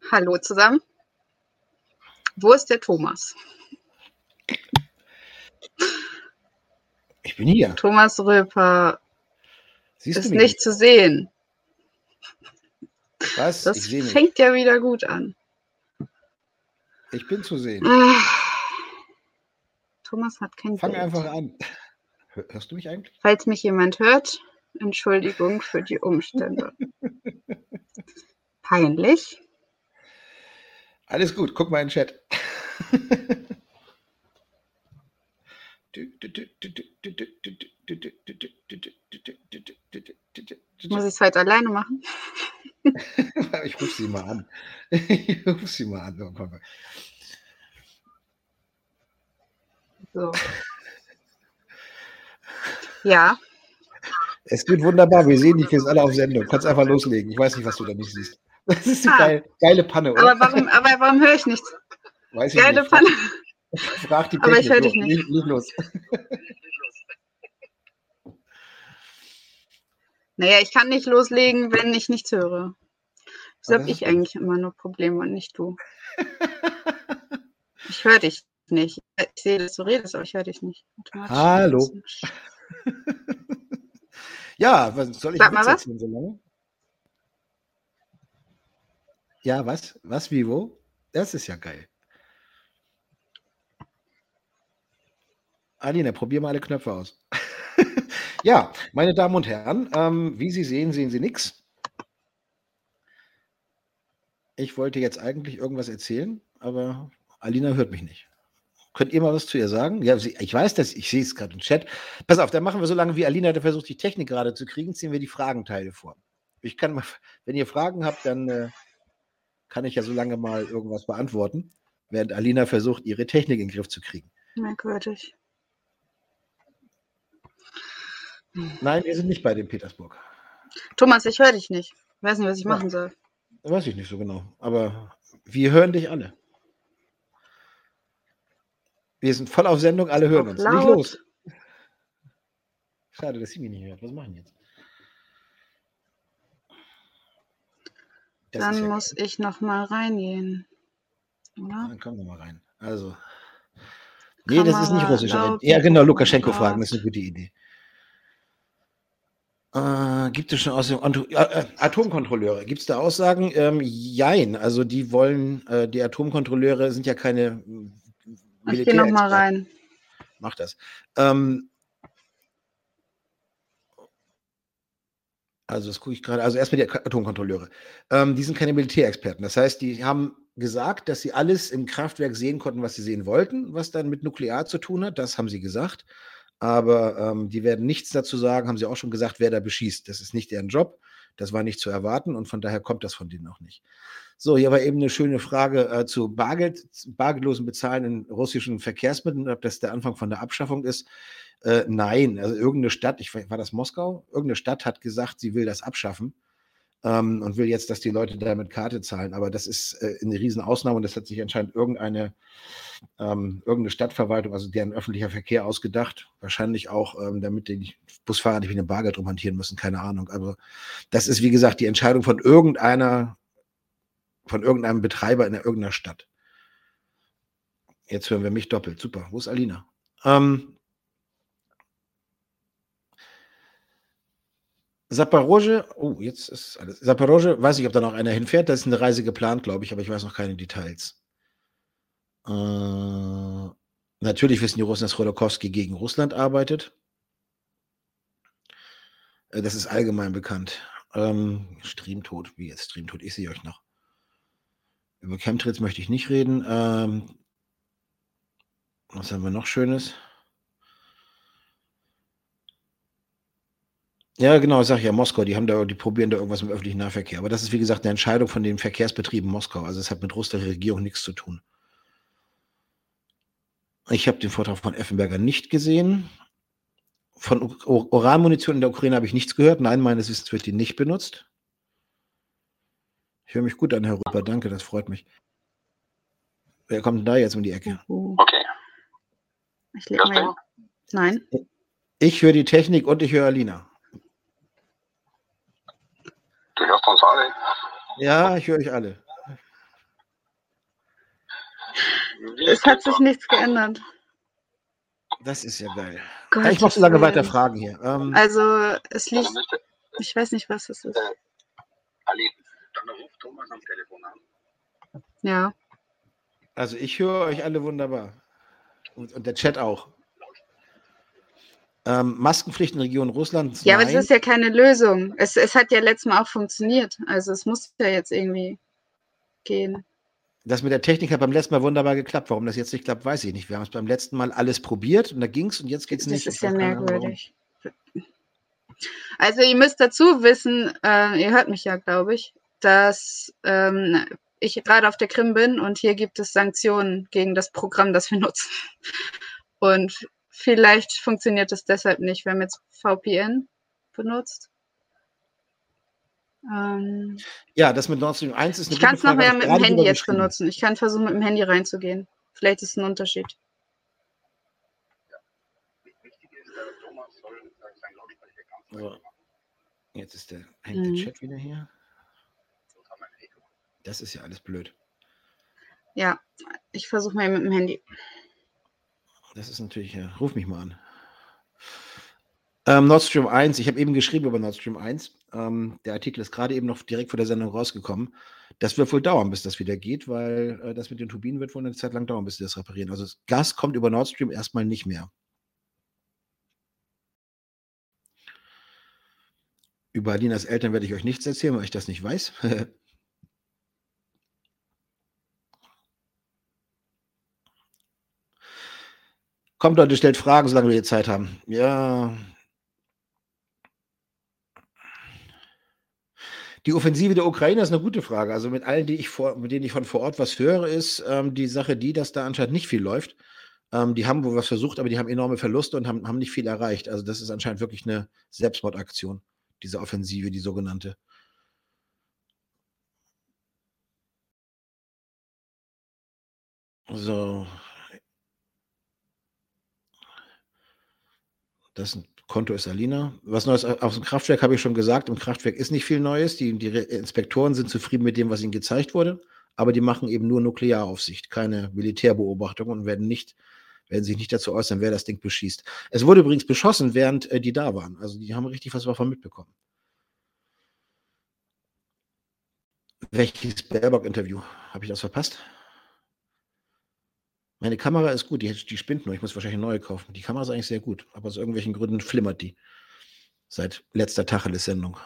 Hallo zusammen. Wo ist der Thomas? Ich bin hier. Thomas Röper Siehst du ist mich nicht zu sehen. Was? Das Ich sehe mich. fängt ja wieder gut an. Ich bin zu sehen. Thomas hat kein Fang Bild. einfach an. Hörst du mich eigentlich? Falls mich jemand hört, Entschuldigung für die Umstände. Peinlich. Alles gut, guck mal in den Chat. Muss ich es heute alleine machen? Ich rufe sie mal an. Ich rufe sie mal an. So. Ja. Es geht wunderbar. Wir sehen dich jetzt alle auf Sendung. Du kannst einfach loslegen. Ich weiß nicht, was du da nicht siehst. Das ist eine geile Panne, oder? Aber warum höre ich nichts? Weiß ich Geile nicht. Panne. Frag die Technik. Aber ich höre dich nicht. Leg los. Naja, ich kann nicht loslegen, wenn ich nichts höre. Wieso habe ich eigentlich immer nur Probleme und nicht du? Ich höre dich nicht. Ich sehe, dass du redest, aber ich höre dich nicht. Hallo. Ja, was soll ich Witz erzählen so lange? Ja, was? Was, wie, wo? Das ist ja geil. Alina, probier mal alle Knöpfe aus. Ja, meine Damen und Herren, wie Sie sehen, sehen Sie nichts. Ich wollte jetzt eigentlich irgendwas erzählen, aber Alina hört mich nicht. Könnt ihr mal was zu ihr sagen? Ja, ich weiß das, ich sehe es gerade im Chat. Pass auf, dann machen wir so lange, wie Alina versucht, die Technik gerade zu kriegen, ziehen wir die Fragenteile vor. Ich kann mal, wenn ihr Fragen habt, dann kann ich ja so lange mal irgendwas beantworten, während Alina versucht, ihre Technik in den Griff zu kriegen. Merkwürdig. Nein, wir sind nicht bei dem Petersburg. Thomas, ich höre dich nicht. Ich weiß nicht, was ich machen soll. Weiß ich nicht so genau, aber wir hören dich alle. Wir sind voll auf Sendung, alle hören uns. Leg los. Schade, dass sie mich nicht hört. Was machen jetzt? Dann muss ich noch mal reingehen, oder? Dann kommen wir mal rein. Also, nee, das ist nicht russisch. Ja, genau, Lukaschenko fragen, das ist eine gute Idee. Gibt es schon Aussagen? Atomkontrolleure, gibt es da Aussagen? Jein, also die wollen, die Atomkontrolleure sind ja keine Militärexperten. Ich gehe noch mal rein. Mach das. Also das gucke ich gerade. Also erstmal die Atomkontrolleure. Die sind keine Militärexperten. Das heißt, die haben gesagt, dass sie alles im Kraftwerk sehen konnten, was sie sehen wollten, was dann mit Nuklear zu tun hat. Das haben sie gesagt. Aber die werden nichts dazu sagen, haben sie auch schon gesagt, wer da beschießt. Das ist nicht deren Job. Das war nicht zu erwarten und von daher kommt das von denen auch nicht. So, hier war eben eine schöne Frage zu bargeldlosen Bezahlen in russischen Verkehrsmitteln, ob das der Anfang von der Abschaffung ist. Nein, also irgendeine Stadt, war das Moskau? Irgendeine Stadt hat gesagt, sie will das abschaffen und will jetzt, dass die Leute da mit Karte zahlen. Aber das ist eine Riesenausnahme und das hat sich anscheinend irgendeine Stadtverwaltung, also deren öffentlicher Verkehr ausgedacht. Wahrscheinlich auch, damit die Busfahrer nicht mit dem Bargeld rumhantieren müssen, keine Ahnung. Aber das ist, wie gesagt, die Entscheidung von irgendeinem Betreiber in irgendeiner Stadt. Jetzt hören wir mich doppelt. Super. Wo ist Alina? Zaporozhye, jetzt ist alles. Zaporozhye, weiß ich, ob da noch einer hinfährt. Da ist eine Reise geplant, glaube ich, aber ich weiß noch keine Details. Natürlich wissen die Russen, dass Chodorkowski gegen Russland arbeitet. Das ist allgemein bekannt. Streamtod, wie jetzt Streamtod? Ich sehe euch noch. Über Chemtrails möchte ich nicht reden. Was haben wir noch Schönes? Ja, genau, ich sage ja, Moskau, die probieren da irgendwas im öffentlichen Nahverkehr. Aber das ist, wie gesagt, eine Entscheidung von den Verkehrsbetrieben Moskau. Also es hat mit russischer Regierung nichts zu tun. Ich habe den Vortrag von Effenberger nicht gesehen. Von Uranmunition in der Ukraine habe ich nichts gehört. Nein, meines Wissens wird die nicht benutzt. Ich höre mich gut an, Herr Rüpper. Danke, das freut mich. Wer kommt denn da jetzt um die Ecke? Okay. Ich leg mal. Nein. Ich höre die Technik und ich höre Alina. Du hörst uns alle? Ja, ich höre euch alle. Es hat sich nichts geändert. Das ist ja geil. Gott, Ich mache so lange weiter Fragen hier. Also, es liegt. Ich weiß nicht, was es ist. Ali, dann ruft Thomas am Telefon an. Ja. Also, ich höre euch alle wunderbar. Und der Chat auch. Maskenpflicht in Region Russlands. Ja, aber das ist ja keine Lösung. Es hat ja letztes Mal auch funktioniert. Also, es muss ja jetzt irgendwie gehen. Das mit der Technik hat beim letzten Mal wunderbar geklappt. Warum das jetzt nicht klappt, weiß ich nicht. Wir haben es beim letzten Mal alles probiert und da ging es und jetzt geht es nicht. Das ist ja merkwürdig. Also ihr müsst dazu wissen, ihr hört mich ja, glaube ich, dass ich gerade auf der Krim bin und hier gibt es Sanktionen gegen das Programm, das wir nutzen. Und vielleicht funktioniert es deshalb nicht. Wir haben jetzt VPN benutzt. Ja, das mit Nord Stream 1 ist eine Ich kann es noch mehr mit dem Handy jetzt geschrieben. benutzen. Ich kann versuchen, mit dem Handy reinzugehen. Vielleicht ist es ein Unterschied. So. Jetzt hängt der Chat wieder hier. Das ist ja alles blöd. Ja, ich versuche mal mit dem Handy. Das ist natürlich, ruf mich mal an. Nord Stream 1, ich habe eben geschrieben über Nord Stream 1. Der Artikel ist gerade eben noch direkt vor der Sendung rausgekommen. Das wird wohl dauern, bis das wieder geht, weil das mit den Turbinen wird wohl eine Zeit lang dauern, bis sie das reparieren. Also das Gas kommt über Nord Stream erstmal nicht mehr. Über Alinas Eltern werde ich euch nichts erzählen, weil ich das nicht weiß. Kommt Leute, stellt Fragen, solange wir Zeit haben. Ja. Die Offensive der Ukraine ist eine gute Frage. Also mit allen, mit denen ich von vor Ort was höre, ist die Sache dass da anscheinend nicht viel läuft. Die haben wohl was versucht, aber die haben enorme Verluste und haben nicht viel erreicht. Also das ist anscheinend wirklich eine Selbstmordaktion, diese Offensive, die sogenannte. So. Das Konto ist Alina. Was Neues aus dem Kraftwerk habe ich schon gesagt. Im Kraftwerk ist nicht viel Neues. Die Inspektoren sind zufrieden mit dem, was ihnen gezeigt wurde. Aber die machen eben nur Nuklearaufsicht, keine Militärbeobachtung und werden sich nicht dazu äußern, wer das Ding beschießt. Es wurde übrigens beschossen, während die da waren. Also die haben richtig was davon mitbekommen. Welches Baerbock-Interview? Habe ich das verpasst? Meine Kamera ist gut, die spinnt nur. Ich muss wahrscheinlich eine neue kaufen. Die Kamera ist eigentlich sehr gut, aber aus irgendwelchen Gründen flimmert die. Seit letzter Tacheles-Sendung.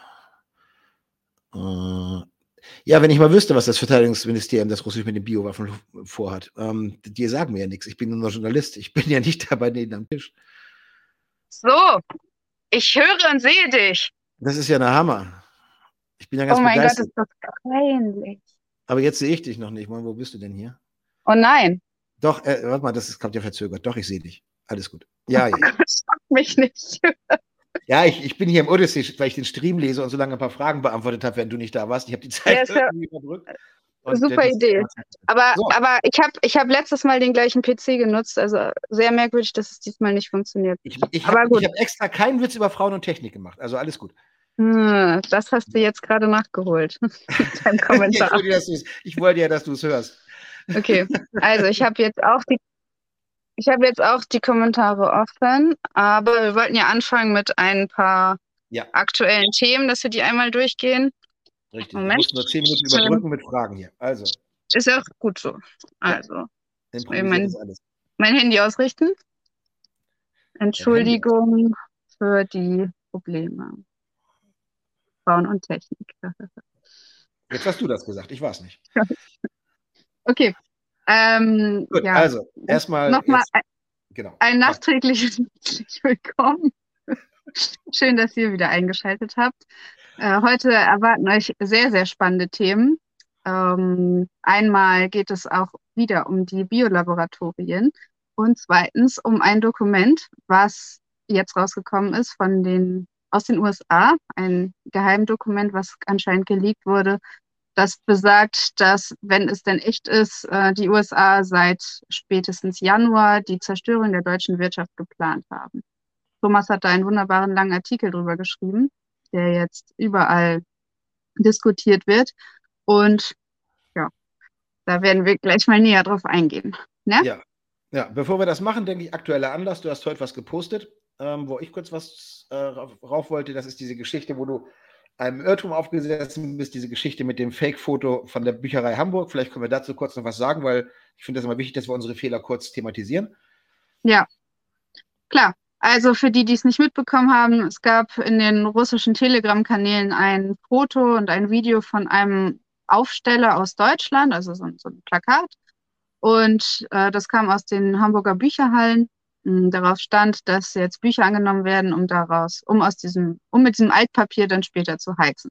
Ja, wenn ich mal wüsste, was das Verteidigungsministerium, das Russische mit den Biowaffen vorhat. Die sagen mir ja nichts. Ich bin nur Journalist. Ich bin ja nicht dabei neben am Tisch. So, ich höre und sehe dich. Das ist ja der Hammer. Ich bin ja ganz begeistert. Oh mein Gott, ist das peinlich. Aber jetzt sehe ich dich noch nicht. Mann, wo bist du denn hier? Oh nein. Doch, warte mal, das kommt ja verzögert. Doch, ich sehe dich. Alles gut. Ja, ja. Das schockt mich nicht. Ja, ich bin hier im Odyssey, weil ich den Stream lese und so lange ein paar Fragen beantwortet habe, wenn du nicht da warst. Ich habe die Zeit irgendwie überbrückt. Super Idee. Aber ich hab letztes Mal den gleichen PC genutzt, also sehr merkwürdig, dass es diesmal nicht funktioniert. Ich habe extra keinen Witz über Frauen und Technik gemacht, also alles gut. Das hast du jetzt gerade nachgeholt. Mit deinem Kommentar. Ich wollte ja, dass du es hörst. Okay, also ich habe jetzt auch die Kommentare offen, aber wir wollten ja anfangen mit ein paar aktuellen Themen, dass wir die einmal durchgehen. Richtig, wir mussten nur 10 Minuten überbrücken mit Fragen hier. Also. Ist auch gut so. Also, improvisiert ist alles. Mein Handy ausrichten. Entschuldigung für die Probleme. Frauen und Technik. Jetzt hast du das gesagt, ich war es nicht. Okay. Gut, ja. Also, erstmal nochmal genau. ein nachträgliches Willkommen. Schön, dass ihr wieder eingeschaltet habt. Heute erwarten euch sehr, sehr spannende Themen. Einmal geht es auch wieder um die Biolaboratorien und zweitens um ein Dokument, was jetzt rausgekommen ist aus den USA, ein Geheimdokument, was anscheinend geleakt wurde, das besagt, dass, wenn es denn echt ist, die USA seit spätestens Januar die Zerstörung der deutschen Wirtschaft geplant haben. Thomas hat da einen wunderbaren langen Artikel drüber geschrieben, der jetzt überall diskutiert wird. Und ja, da werden wir gleich mal näher drauf eingehen. Ne? Ja, bevor wir das machen, denke ich, aktueller Anlass. Du hast heute was gepostet, wo ich kurz was rauf wollte. Das ist diese Geschichte, wo du einem Irrtum aufgesessen bist, diese Geschichte mit dem Fake-Foto von der Bücherei Hamburg. Vielleicht können wir dazu kurz noch was sagen, weil ich finde das immer wichtig, dass wir unsere Fehler kurz thematisieren. Ja, klar. Also für die, die es nicht mitbekommen haben, es gab in den russischen Telegram-Kanälen ein Foto und ein Video von einem Aufsteller aus Deutschland, also so ein Plakat. Und das kam aus den Hamburger Bücherhallen. Darauf stand, dass jetzt Bücher angenommen werden, um mit diesem Altpapier dann später zu heizen.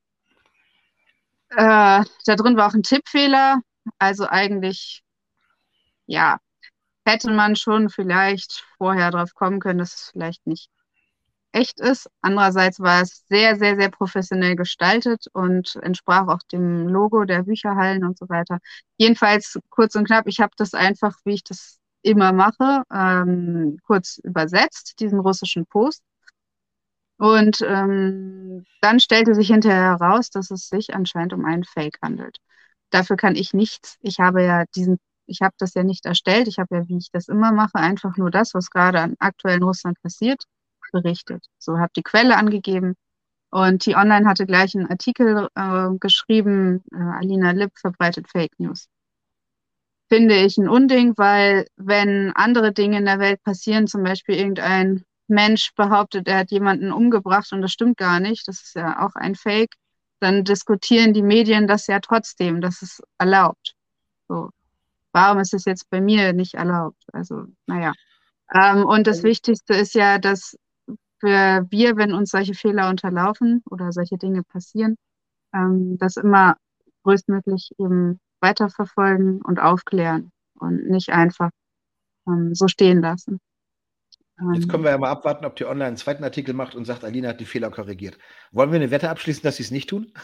Da drin war auch ein Tippfehler. Also eigentlich, ja, hätte man schon vielleicht vorher drauf kommen können, dass es vielleicht nicht echt ist. Andererseits war es sehr, sehr, sehr professionell gestaltet und entsprach auch dem Logo der Bücherhallen und so weiter. Jedenfalls kurz und knapp, ich habe das einfach, wie ich das immer mache, kurz übersetzt, diesen russischen Post. Und dann stellte sich hinterher heraus, dass es sich anscheinend um einen Fake handelt. Dafür kann ich nichts. Ich habe das ja nicht erstellt. Ich habe ja, wie ich das immer mache, einfach nur das, was gerade an aktuellen Russland passiert, berichtet. So habe die Quelle angegeben. Und T-Online hatte gleich einen Artikel geschrieben, Alina Lipp verbreitet Fake News. Finde ich ein Unding, weil wenn andere Dinge in der Welt passieren, zum Beispiel irgendein Mensch behauptet, er hat jemanden umgebracht und das stimmt gar nicht, das ist ja auch ein Fake, dann diskutieren die Medien das ja trotzdem, das ist erlaubt. So. Warum ist es jetzt bei mir nicht erlaubt? Also, naja. Und das Wichtigste ist ja, dass wir, wenn uns solche Fehler unterlaufen oder solche Dinge passieren, das immer größtmöglich eben weiterverfolgen und aufklären und nicht einfach so stehen lassen. Jetzt können wir ja mal abwarten, ob die Online einen zweiten Artikel macht und sagt, Alina hat die Fehler korrigiert. Wollen wir eine Wette abschließen, dass sie es nicht tun?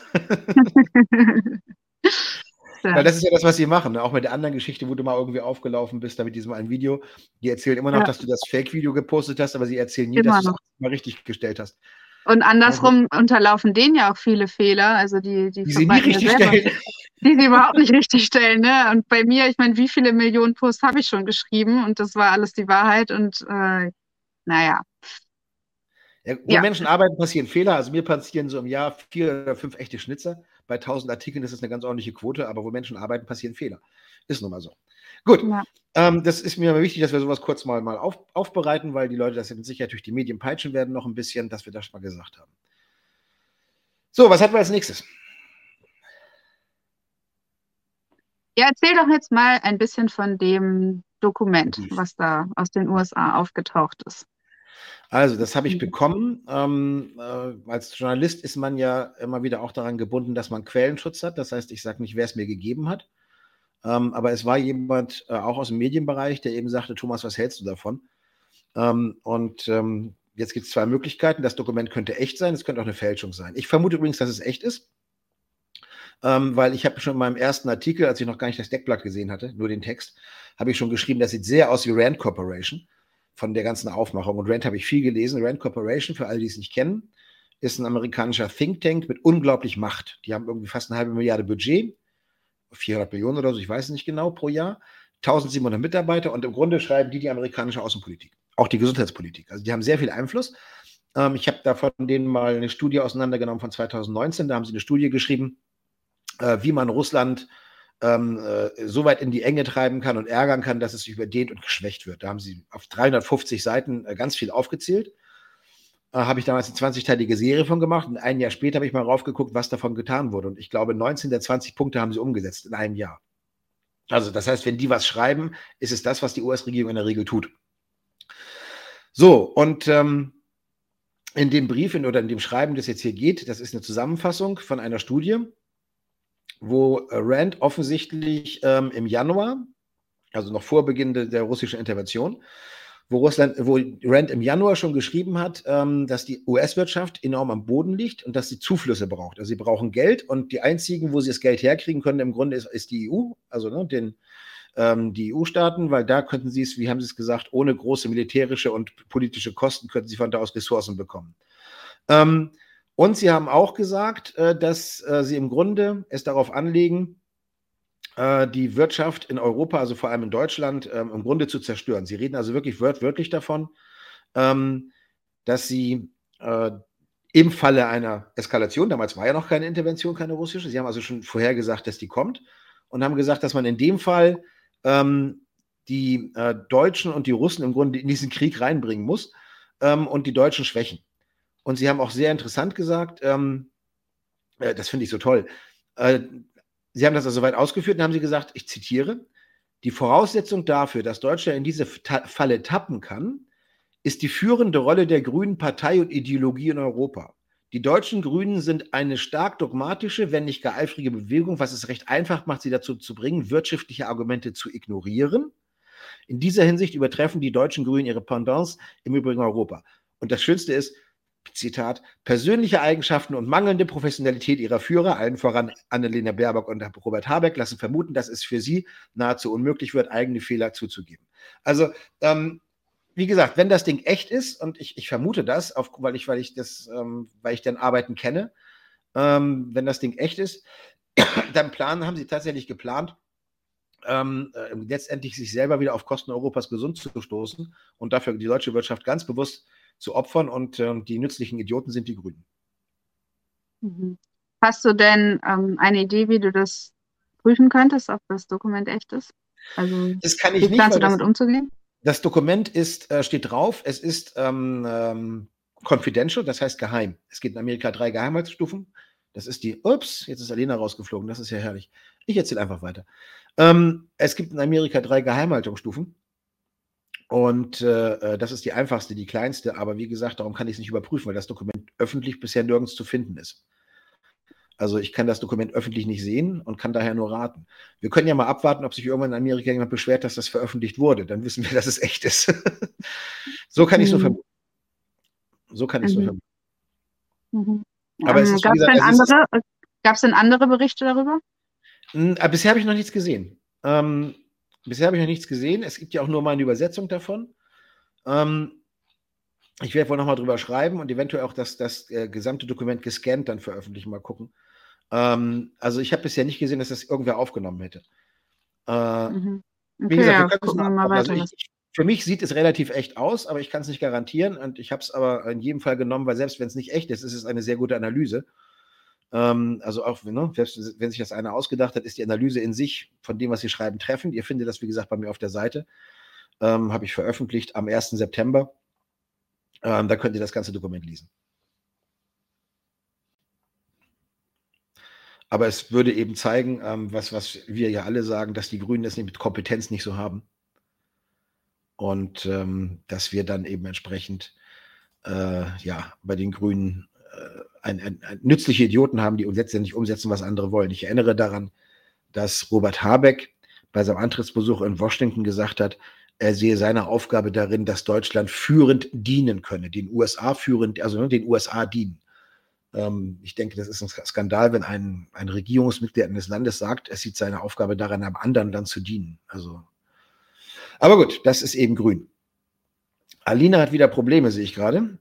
Weil das ist ja das, was sie machen. Ne? Auch mit der anderen Geschichte, wo du mal irgendwie aufgelaufen bist, da mit diesem einen Video. Die erzählen immer noch, dass du das Fake-Video gepostet hast, aber sie erzählen nie, dass du es mal richtig gestellt hast. Und andersrum unterlaufen denen ja auch viele Fehler, also die sie nie richtig stellen. Die sie überhaupt nicht richtig stellen. Ne? Und bei mir, ich meine, wie viele Millionen Posts habe ich schon geschrieben und das war alles die Wahrheit und naja. Ja, wo Menschen arbeiten, passieren Fehler. Also mir passieren so im Jahr 4 oder 5 echte Schnitzer. Bei 1000 Artikeln ist das eine ganz ordentliche Quote, aber wo Menschen arbeiten, passieren Fehler. Ist nun mal so. Gut, das ist mir wichtig, dass wir sowas kurz mal aufbereiten, weil die Leute das mit Sicherheit durch die Medien peitschen werden noch ein bisschen, dass wir das mal gesagt haben. So, was hatten wir als nächstes? Ja, erzähl doch jetzt mal ein bisschen von dem Dokument, was da aus den USA aufgetaucht ist. Also, das habe ich bekommen. Als Journalist ist man ja immer wieder auch daran gebunden, dass man Quellenschutz hat. Das heißt, ich sage nicht, wer es mir gegeben hat. Aber es war jemand auch aus dem Medienbereich, der eben sagte, Thomas, was hältst du davon? Jetzt gibt es 2 Möglichkeiten. Das Dokument könnte echt sein, es könnte auch eine Fälschung sein. Ich vermute übrigens, dass es echt ist, weil ich habe schon in meinem ersten Artikel, als ich noch gar nicht das Deckblatt gesehen hatte, nur den Text, habe ich schon geschrieben, das sieht sehr aus wie Rand Corporation von der ganzen Aufmachung. Und Rand habe ich viel gelesen. Rand Corporation, für alle, die es nicht kennen, ist ein amerikanischer Think Tank mit unglaublich Macht. Die haben irgendwie fast 1,5 Milliarde Budget, 400 Millionen oder so, ich weiß es nicht genau, pro Jahr, 1700 Mitarbeiter und im Grunde schreiben die amerikanische Außenpolitik, auch die Gesundheitspolitik. Also die haben sehr viel Einfluss. Ich habe da von denen mal eine Studie auseinandergenommen von 2019, da haben sie eine Studie geschrieben, wie man Russland so weit in die Enge treiben kann und ärgern kann, dass es sich überdehnt und geschwächt wird. Da haben sie auf 350 Seiten ganz viel aufgezählt. Habe ich damals eine 20-teilige Serie von gemacht und ein Jahr später habe ich mal raufgeguckt, was davon getan wurde. Und ich glaube, 19 der 20 Punkte haben sie umgesetzt in einem Jahr. Also das heißt, wenn die was schreiben, ist es das, was die US-Regierung in der Regel tut. So, und in dem Brief oder in dem Schreiben, das jetzt hier geht, das ist eine Zusammenfassung von einer Studie, wo Rand offensichtlich im Januar, also noch vor Beginn der russischen Intervention, wo Rand im Januar schon geschrieben hat, dass die US-Wirtschaft enorm am Boden liegt und dass sie Zuflüsse braucht. Also sie brauchen Geld und die einzigen, wo sie das Geld herkriegen können, im Grunde ist die EU, also die EU-Staaten, weil da könnten sie es, wie haben sie es gesagt, ohne große militärische und politische Kosten könnten sie von da aus Ressourcen bekommen. Und sie haben auch gesagt, dass sie im Grunde es darauf anlegen, die Wirtschaft in Europa, also vor allem in Deutschland, im Grunde zu zerstören. Sie reden also wirklich wörtlich davon, dass sie im Falle einer Eskalation, damals war ja noch keine Intervention, keine russische, sie haben also schon vorhergesagt, dass die kommt und haben gesagt, dass man in dem Fall die Deutschen und die Russen im Grunde in diesen Krieg reinbringen muss und die Deutschen schwächen. Und sie haben auch sehr interessant gesagt, das finde ich so toll, sie haben das also weit ausgeführt und haben sie gesagt, ich zitiere, die Voraussetzung dafür, dass Deutschland in diese Falle tappen kann, ist die führende Rolle der Grünen Partei und Ideologie in Europa. Die deutschen Grünen sind eine stark dogmatische, wenn nicht gar eifrige Bewegung, was es recht einfach macht, sie dazu zu bringen, wirtschaftliche Argumente zu ignorieren. In dieser Hinsicht übertreffen die deutschen Grünen ihre Pendants im übrigen Europa. Und das Schönste ist, Zitat, persönliche Eigenschaften und mangelnde Professionalität ihrer Führer, allen voran Annalena Baerbock und Robert Habeck, lassen vermuten, dass es für sie nahezu unmöglich wird, eigene Fehler zuzugeben. Also, wie gesagt, wenn das Ding echt ist, und ich vermute das, weil ich deren Arbeiten kenne, wenn das Ding echt ist, dann haben sie tatsächlich geplant, letztendlich sich selber wieder auf Kosten Europas gesund zu stoßen und dafür die deutsche Wirtschaft ganz bewusst zu opfern und die nützlichen Idioten sind die Grünen. Mhm. Hast du denn eine Idee, wie du das prüfen könntest, ob das Dokument echt ist? Also, Das kann ich wie nicht, planst weil du damit umzugehen? das Dokument steht drauf, es ist confidential, das heißt geheim. Es gibt in Amerika 3 Geheimhaltsstufen. Das ist jetzt ist Alena rausgeflogen, das ist ja herrlich. Ich erzähle einfach weiter. Es gibt in Amerika 3 Geheimhaltungsstufen und das ist die einfachste, die kleinste, aber wie gesagt, darum kann ich es nicht überprüfen, weil das Dokument öffentlich bisher nirgends zu finden ist. Also ich kann das Dokument öffentlich nicht sehen und kann daher nur raten. Wir können ja mal abwarten, ob sich irgendwann in Amerika jemand beschwert, dass das veröffentlicht wurde. Dann wissen wir, dass es echt ist. So kann ich es nur vermuten. Mhm. Aber es ist, wie gesagt, Gab es denn andere Berichte darüber? Bisher habe ich noch nichts gesehen. Es gibt ja auch nur mal eine Übersetzung davon. Ich werde wohl nochmal drüber schreiben und eventuell auch das gesamte Dokument gescannt dann veröffentlichen, mal gucken. Also ich habe bisher nicht gesehen, dass das irgendwer aufgenommen hätte. Okay, Wie gesagt, wir können gucken wir mal weiter. Für mich sieht es relativ echt aus, aber ich kann es nicht garantieren und ich habe es aber in jedem Fall genommen, weil selbst wenn es nicht echt ist, ist es eine sehr gute Analyse. Also auch, selbst wenn sich das einer ausgedacht hat, ist die Analyse in sich von dem, was sie schreiben, treffend. Ihr findet das, wie gesagt, bei mir auf der Seite. Habe ich veröffentlicht am 1. September. Da könnt ihr das ganze Dokument lesen. Aber es würde eben zeigen, was wir ja alle sagen, dass die Grünen das mit Kompetenz nicht so haben. Und dass wir dann eben entsprechend bei den Grünen nützliche Idioten haben, die letztendlich umsetzen, was andere wollen. Ich erinnere daran, dass Robert Habeck bei seinem Antrittsbesuch in Washington gesagt hat, er sehe seine Aufgabe darin, dass Deutschland führend dienen könne, den USA den USA dienen. Ich denke, das ist ein Skandal, wenn ein Regierungsmitglied eines Landes sagt, er sieht seine Aufgabe darin, einem anderen Land zu dienen. Aber gut, das ist eben grün. Alina hat wieder Probleme, sehe ich gerade.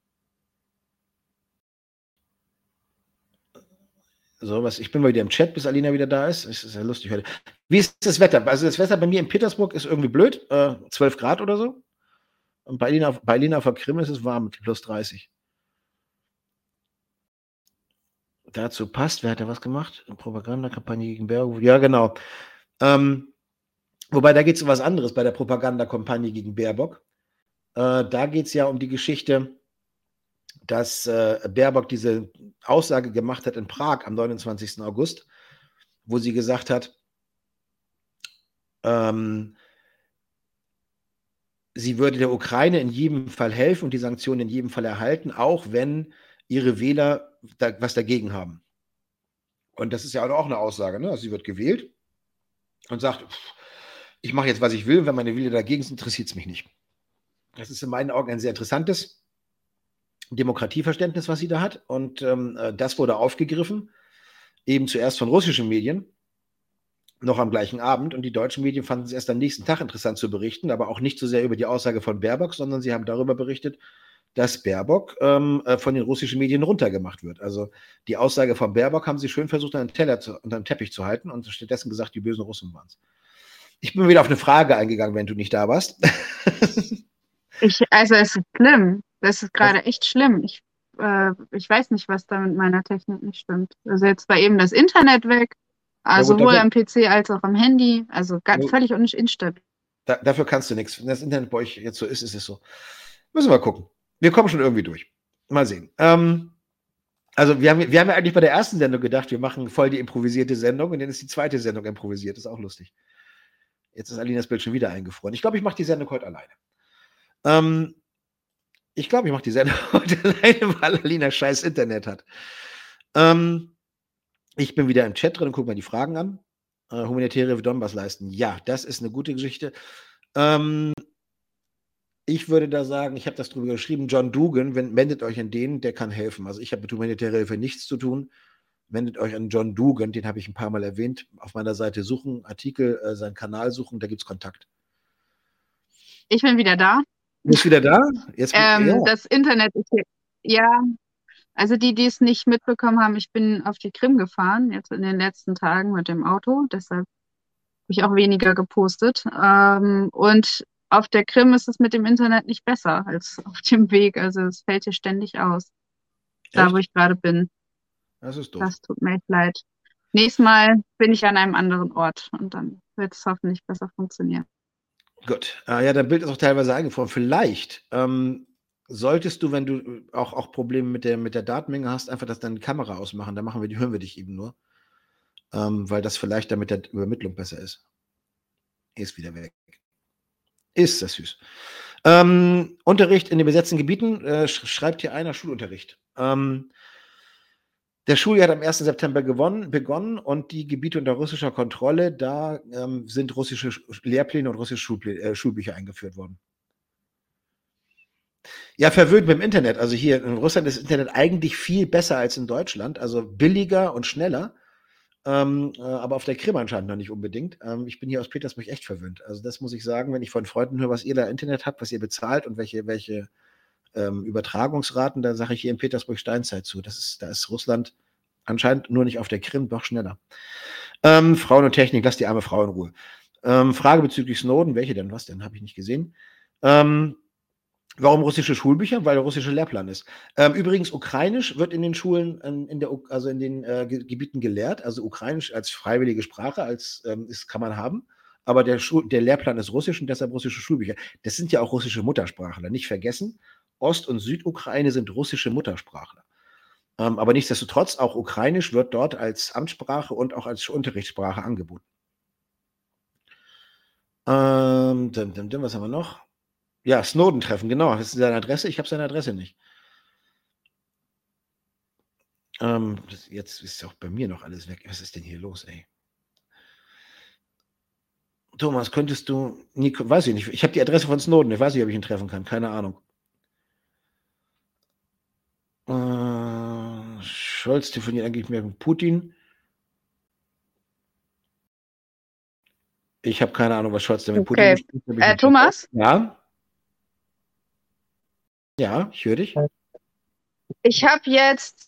Ich bin mal wieder im Chat, bis Alina wieder da ist. Es ist ja lustig heute. Wie ist das Wetter? Also das Wetter bei mir in Petersburg ist irgendwie blöd, 12 Grad oder so. Und bei Alina auf der Krim ist es warm, mit plus 30. Dazu passt, wer hat da was gemacht? Propagandakampagne gegen Baerbock. Ja, genau. Wobei, da geht es um was anderes bei der Propagandakampagne gegen Baerbock. Da geht es ja um die Geschichte, dass Baerbock diese Aussage gemacht hat in Prag am 29. August, wo sie gesagt hat, sie würde der Ukraine in jedem Fall helfen und die Sanktionen in jedem Fall erhalten, auch wenn ihre Wähler was dagegen haben. Und das ist ja auch eine Aussage, ne? Also sie wird gewählt und sagt, ich mache jetzt, was ich will, wenn meine Wähler dagegen sind, interessiert es mich nicht. Das ist in meinen Augen ein sehr interessantes Demokratieverständnis, was sie da hat. Und das wurde aufgegriffen, eben zuerst von russischen Medien, noch am gleichen Abend. Und die deutschen Medien fanden es erst am nächsten Tag interessant zu berichten, aber auch nicht so sehr über die Aussage von Baerbock, sondern sie haben darüber berichtet, dass Baerbock von den russischen Medien runtergemacht wird. Also die Aussage von Baerbock haben sie schön versucht, unter den Teppich zu halten und stattdessen gesagt, die bösen Russen waren es. Ich bin wieder auf eine Frage eingegangen, wenn du nicht da warst. Also es ist schlimm. Das ist gerade echt schlimm. Ich weiß nicht, was da mit meiner Technik nicht stimmt. Also jetzt war eben das Internet weg, Ja, gut, sowohl am PC als auch am Handy. Also ja, völlig instabil. dafür kannst du nichts. Wenn das Internet bei euch jetzt so ist, ist es so. Müssen wir gucken. Wir kommen schon irgendwie durch. Mal sehen. Also wir haben ja eigentlich bei der ersten Sendung gedacht, wir machen voll die improvisierte Sendung und dann ist die zweite Sendung improvisiert. Das ist auch lustig. Jetzt ist Alinas Bild schon wieder eingefroren. Ich glaube, ich mache die Sendung heute alleine. Ich glaube, ich mache die Sendung heute alleine, weil Alina scheiß Internet hat. Ich bin wieder im Chat drin und gucke mir die Fragen an. Humanitäre Donbass leisten. Ja, das ist eine gute Geschichte. Ich würde da sagen, ich habe das drüber geschrieben, John Dugan, wendet euch an den, der kann helfen. Also ich habe mit humanitärer Hilfe nichts zu tun. Wendet euch an John Dugan, den habe ich ein paar Mal erwähnt. Auf meiner Seite suchen, Artikel, seinen Kanal suchen, da gibt es Kontakt. Ich bin wieder da. Du bist wieder da? Jetzt, ja. Das Internet ist hier. Ja, also die es nicht mitbekommen haben, ich bin auf die Krim gefahren, jetzt in den letzten Tagen mit dem Auto. Deshalb habe ich auch weniger gepostet. Und auf der Krim ist es mit dem Internet nicht besser als auf dem Weg. Also es fällt hier ständig aus, da wo Echt? ich gerade bin. Das ist doof. Das tut mir echt leid. Nächstes Mal bin ich an einem anderen Ort und dann wird es hoffentlich besser funktionieren. Gut. Ja, dein Bild ist auch teilweise eingefroren. Vielleicht solltest du, wenn du auch Probleme mit der Datenmenge hast, einfach deine Kamera ausmachen. Dann hören wir dich eben nur. Weil das vielleicht dann mit der Übermittlung besser ist. Ist wieder weg. Ist das süß. Unterricht in den besetzten Gebieten, schreibt hier einer Schulunterricht. Der Schuljahr hat am 1. September begonnen und die Gebiete unter russischer Kontrolle, da sind russische Lehrpläne und russische Schulbücher eingeführt worden. Ja, verwöhnt mit dem Internet. Also hier in Russland ist das Internet eigentlich viel besser als in Deutschland, also billiger und schneller. Aber auf der Krim anscheinend noch nicht unbedingt. Ich bin hier aus Petersburg echt verwöhnt. Also das muss ich sagen, wenn ich von Freunden höre, was ihr da Internet habt, was ihr bezahlt und welche Übertragungsraten, da sage ich hier in Petersburg Steinzeit zu. Da ist Russland anscheinend nur nicht auf der Krim, doch schneller. Frauen und Technik, lass die arme Frau in Ruhe. Frage bezüglich Snowden, welche denn? Was denn? Habe ich nicht gesehen. Warum russische Schulbücher? Weil der russische Lehrplan ist. Übrigens, Ukrainisch wird in den Schulen, in den Gebieten gelehrt, also Ukrainisch als freiwillige Sprache, kann man haben. Aber der Lehrplan ist russisch und deshalb russische Schulbücher. Das sind ja auch russische Muttersprachler. Nicht vergessen, Ost- und Südukraine sind russische Muttersprachler. Aber nichtsdestotrotz, auch Ukrainisch wird dort als Amtssprache und auch als Unterrichtssprache angeboten. Was haben wir noch? Ja, Snowden-Treffen, genau. Das ist seine Adresse. Ich habe seine Adresse nicht. Jetzt ist auch bei mir noch alles weg. Was ist denn hier los, ey? Thomas, könntest du, Nico, weiß ich nicht. Ich habe die Adresse von Snowden. Ich weiß nicht, ob ich ihn treffen kann. Keine Ahnung. Scholz telefoniert eigentlich mehr mit Putin. Ich habe keine Ahnung, was Scholz damit Okay. Putin bespricht. Thomas? Ja? Ja, ich höre dich. Ich habe jetzt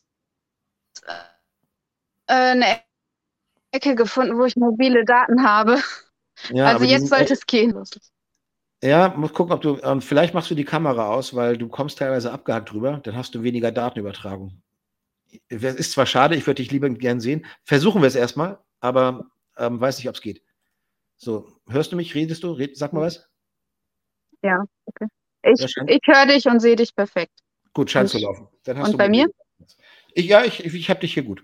eine Ecke gefunden, wo ich mobile Daten habe. Ja, also aber jetzt sollte es gehen. Ja, muss gucken, ob du, vielleicht machst du die Kamera aus, weil du kommst teilweise abgehackt drüber, dann hast du weniger Datenübertragung. Ist zwar schade, ich würde dich lieber gern sehen. Versuchen wir es erstmal, aber weiß nicht, ob es geht. So, hörst du mich? Redest du? Sag mal was. Ja, okay. Ich höre dich und sehe dich perfekt. Gut, scheint zu laufen. Dann hast und du bei mir? Ich habe dich hier gut.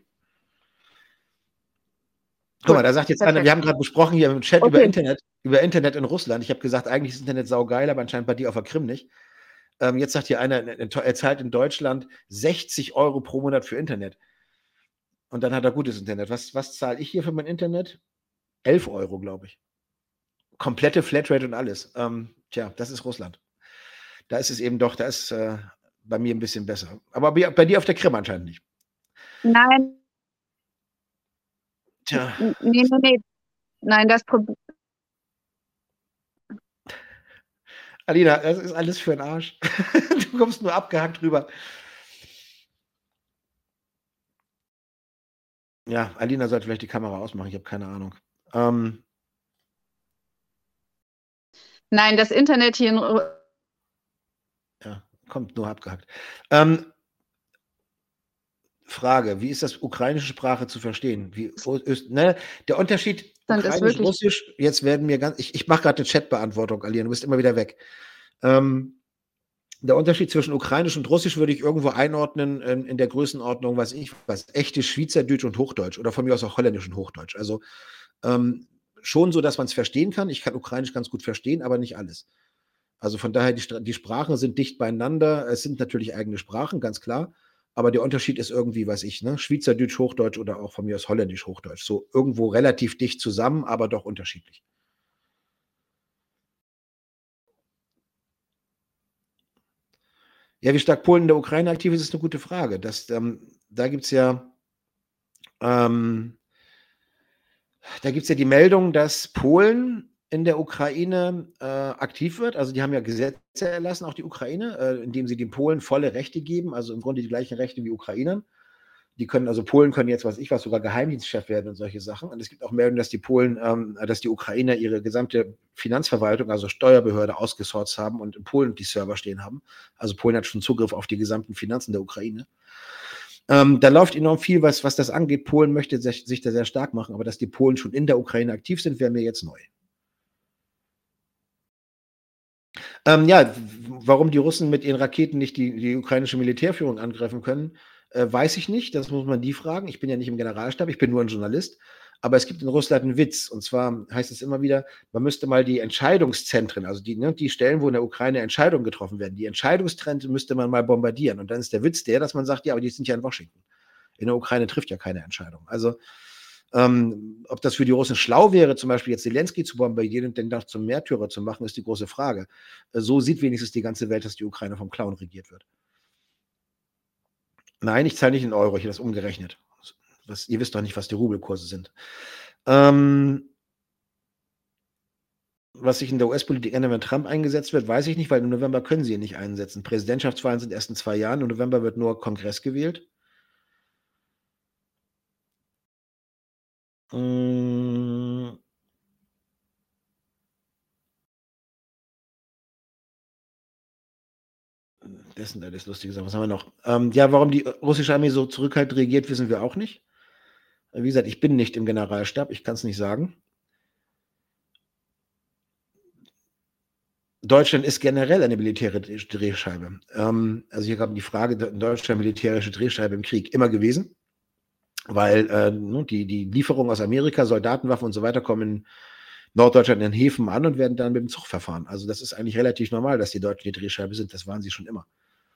Guck mal, da sagt jetzt einer, wir haben gerade besprochen hier im Chat über Internet in Russland. Ich habe gesagt, eigentlich ist Internet saugeil, aber anscheinend bei dir auf der Krim nicht. Jetzt sagt hier einer, er zahlt in Deutschland 60 Euro pro Monat für Internet. Und dann hat er gutes Internet. Was zahle ich hier für mein Internet? 11 Euro, glaube ich. Komplette Flatrate und alles. Das ist Russland. Da ist es eben doch, da ist bei mir ein bisschen besser. Aber bei dir auf der Krim anscheinend nicht. Nein. Tja. Nee. Nein, das Problem. Alina, das ist alles für den Arsch. Du kommst nur abgehackt rüber. Ja, Alina sollte vielleicht die Kamera ausmachen, ich habe keine Ahnung. Nein, das Internet hier in Ja, kommt nur abgehackt. Frage, wie ist das ukrainische Sprache zu verstehen? Ne, der Unterschied Russland ist ukrainisch, wirklich. russisch, jetzt werden mir ich mache gerade eine Chatbeantwortung, Alina, du bist immer wieder weg. Der Unterschied zwischen ukrainisch und russisch würde ich irgendwo einordnen in der Größenordnung, was echtes Schweizerdeutsch und Hochdeutsch oder von mir aus auch Holländisch und Hochdeutsch. Also schon so, dass man es verstehen kann. Ich kann ukrainisch ganz gut verstehen, aber nicht alles. Also von daher, die Sprachen sind dicht beieinander. Es sind natürlich eigene Sprachen, ganz klar. Aber der Unterschied ist irgendwie, weiß ich, ne? Schweizerdeutsch, Hochdeutsch oder auch von mir aus Holländisch, Hochdeutsch. So irgendwo relativ dicht zusammen, aber doch unterschiedlich. Ja, wie stark Polen in der Ukraine aktiv ist, ist eine gute Frage. Da gibt es ja, die Meldung, dass Polen in der Ukraine aktiv wird. Also die haben ja Gesetze erlassen, auch die Ukraine, indem sie den Polen volle Rechte geben, also im Grunde die gleichen Rechte wie Ukrainern. Polen können jetzt, sogar Geheimdienstchef werden und solche Sachen. Und es gibt auch Meldungen, dass die Ukrainer ihre gesamte Finanzverwaltung, also Steuerbehörde, ausgesourcet haben und in Polen die Server stehen haben. Also Polen hat schon Zugriff auf die gesamten Finanzen der Ukraine. Da läuft enorm viel, was das angeht. Polen möchte sich da sehr stark machen, aber dass die Polen schon in der Ukraine aktiv sind, wäre mir jetzt neu. Ja, warum die Russen mit ihren Raketen nicht die ukrainische Militärführung angreifen können, weiß ich nicht. Das muss man die fragen. Ich bin ja nicht im Generalstab, ich bin nur ein Journalist. Aber es gibt in Russland einen Witz. Und zwar heißt es immer wieder, man müsste mal die Entscheidungszentren, also die Stellen, wo in der Ukraine Entscheidungen getroffen werden, die Entscheidungstrends müsste man mal bombardieren. Und dann ist der Witz dass man sagt, ja, aber die sind ja in Washington. In der Ukraine trifft ja keine Entscheidung. Also ob das für die Russen schlau wäre, zum Beispiel jetzt Zelensky zu bombardieren und den dann zum Märtyrer zu machen, ist die große Frage. So sieht wenigstens die ganze Welt, dass die Ukraine vom Clown regiert wird. Nein, ich zahle nicht in Euro, ich habe das umgerechnet. Ihr wisst doch nicht, was die Rubelkurse sind. Was sich in der US-Politik ändert, wenn Trump eingesetzt wird, weiß ich nicht, weil im November können sie ihn nicht einsetzen. Präsidentschaftswahlen sind erst in 2 Jahren, im November wird nur Kongress gewählt. Das sind alles lustige Sachen. Was haben wir noch? Ja, warum die russische Armee so zurückhaltend regiert, wissen wir auch nicht. Wie gesagt, ich bin nicht im Generalstab, ich kann es nicht sagen. Deutschland ist generell eine militärische Drehscheibe. Also hier kam die Frage, Deutschland militärische Drehscheibe im Krieg immer gewesen, weil die Lieferungen aus Amerika, Soldatenwaffen und so weiter kommen in Norddeutschland in den Häfen an und werden dann mit dem Zug verfahren. Also das ist eigentlich relativ normal, dass die Deutschen die Drehscheibe sind. Das waren sie schon immer.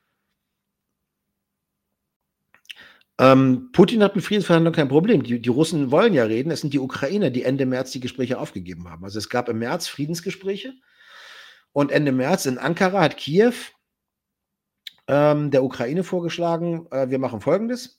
Putin hat mit Friedensverhandlungen kein Problem. Die Russen wollen ja reden. Es sind die Ukrainer, die Ende März die Gespräche aufgegeben haben. Also es gab im März Friedensgespräche und Ende März in Ankara hat Kiew der Ukraine vorgeschlagen, wir machen Folgendes.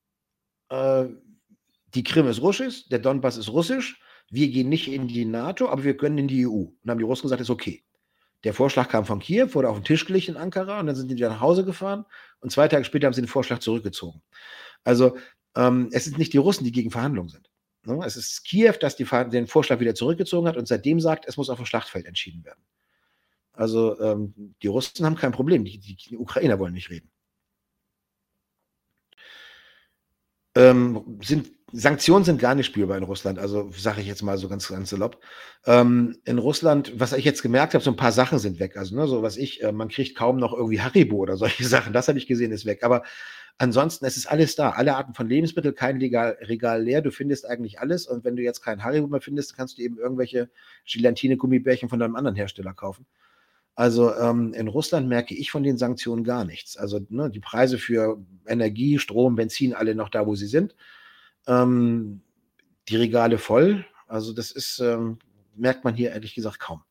Die Krim ist russisch, der Donbass ist russisch, wir gehen nicht in die NATO, aber wir können in die EU. Und dann haben die Russen gesagt, ist okay. Der Vorschlag kam von Kiew, wurde auf den Tisch gelegt in Ankara und dann sind die wieder nach Hause gefahren und 2 Tage später haben sie den Vorschlag zurückgezogen. Also es sind nicht die Russen, die gegen Verhandlungen sind. Ne? Es ist Kiew, das den Vorschlag wieder zurückgezogen hat und seitdem sagt, es muss auf dem Schlachtfeld entschieden werden. Also die Russen haben kein Problem, die Ukrainer wollen nicht reden. Sanktionen sind gar nicht spürbar in Russland, also sage ich jetzt mal so ganz salopp. In Russland, was ich jetzt gemerkt habe, so ein paar Sachen sind weg. Also man kriegt kaum noch irgendwie Haribo oder solche Sachen, das habe ich gesehen, ist weg. Aber ansonsten, es ist alles da, alle Arten von Lebensmitteln, kein Regal leer, du findest eigentlich alles und wenn du jetzt kein Haribo mehr findest, kannst du eben irgendwelche Gelatine-Gummibärchen von einem anderen Hersteller kaufen. Also in Russland merke ich von den Sanktionen gar nichts. Also die Preise für Energie, Strom, Benzin, alle noch da, wo sie sind. Die Regale voll. Also das merkt man hier ehrlich gesagt kaum.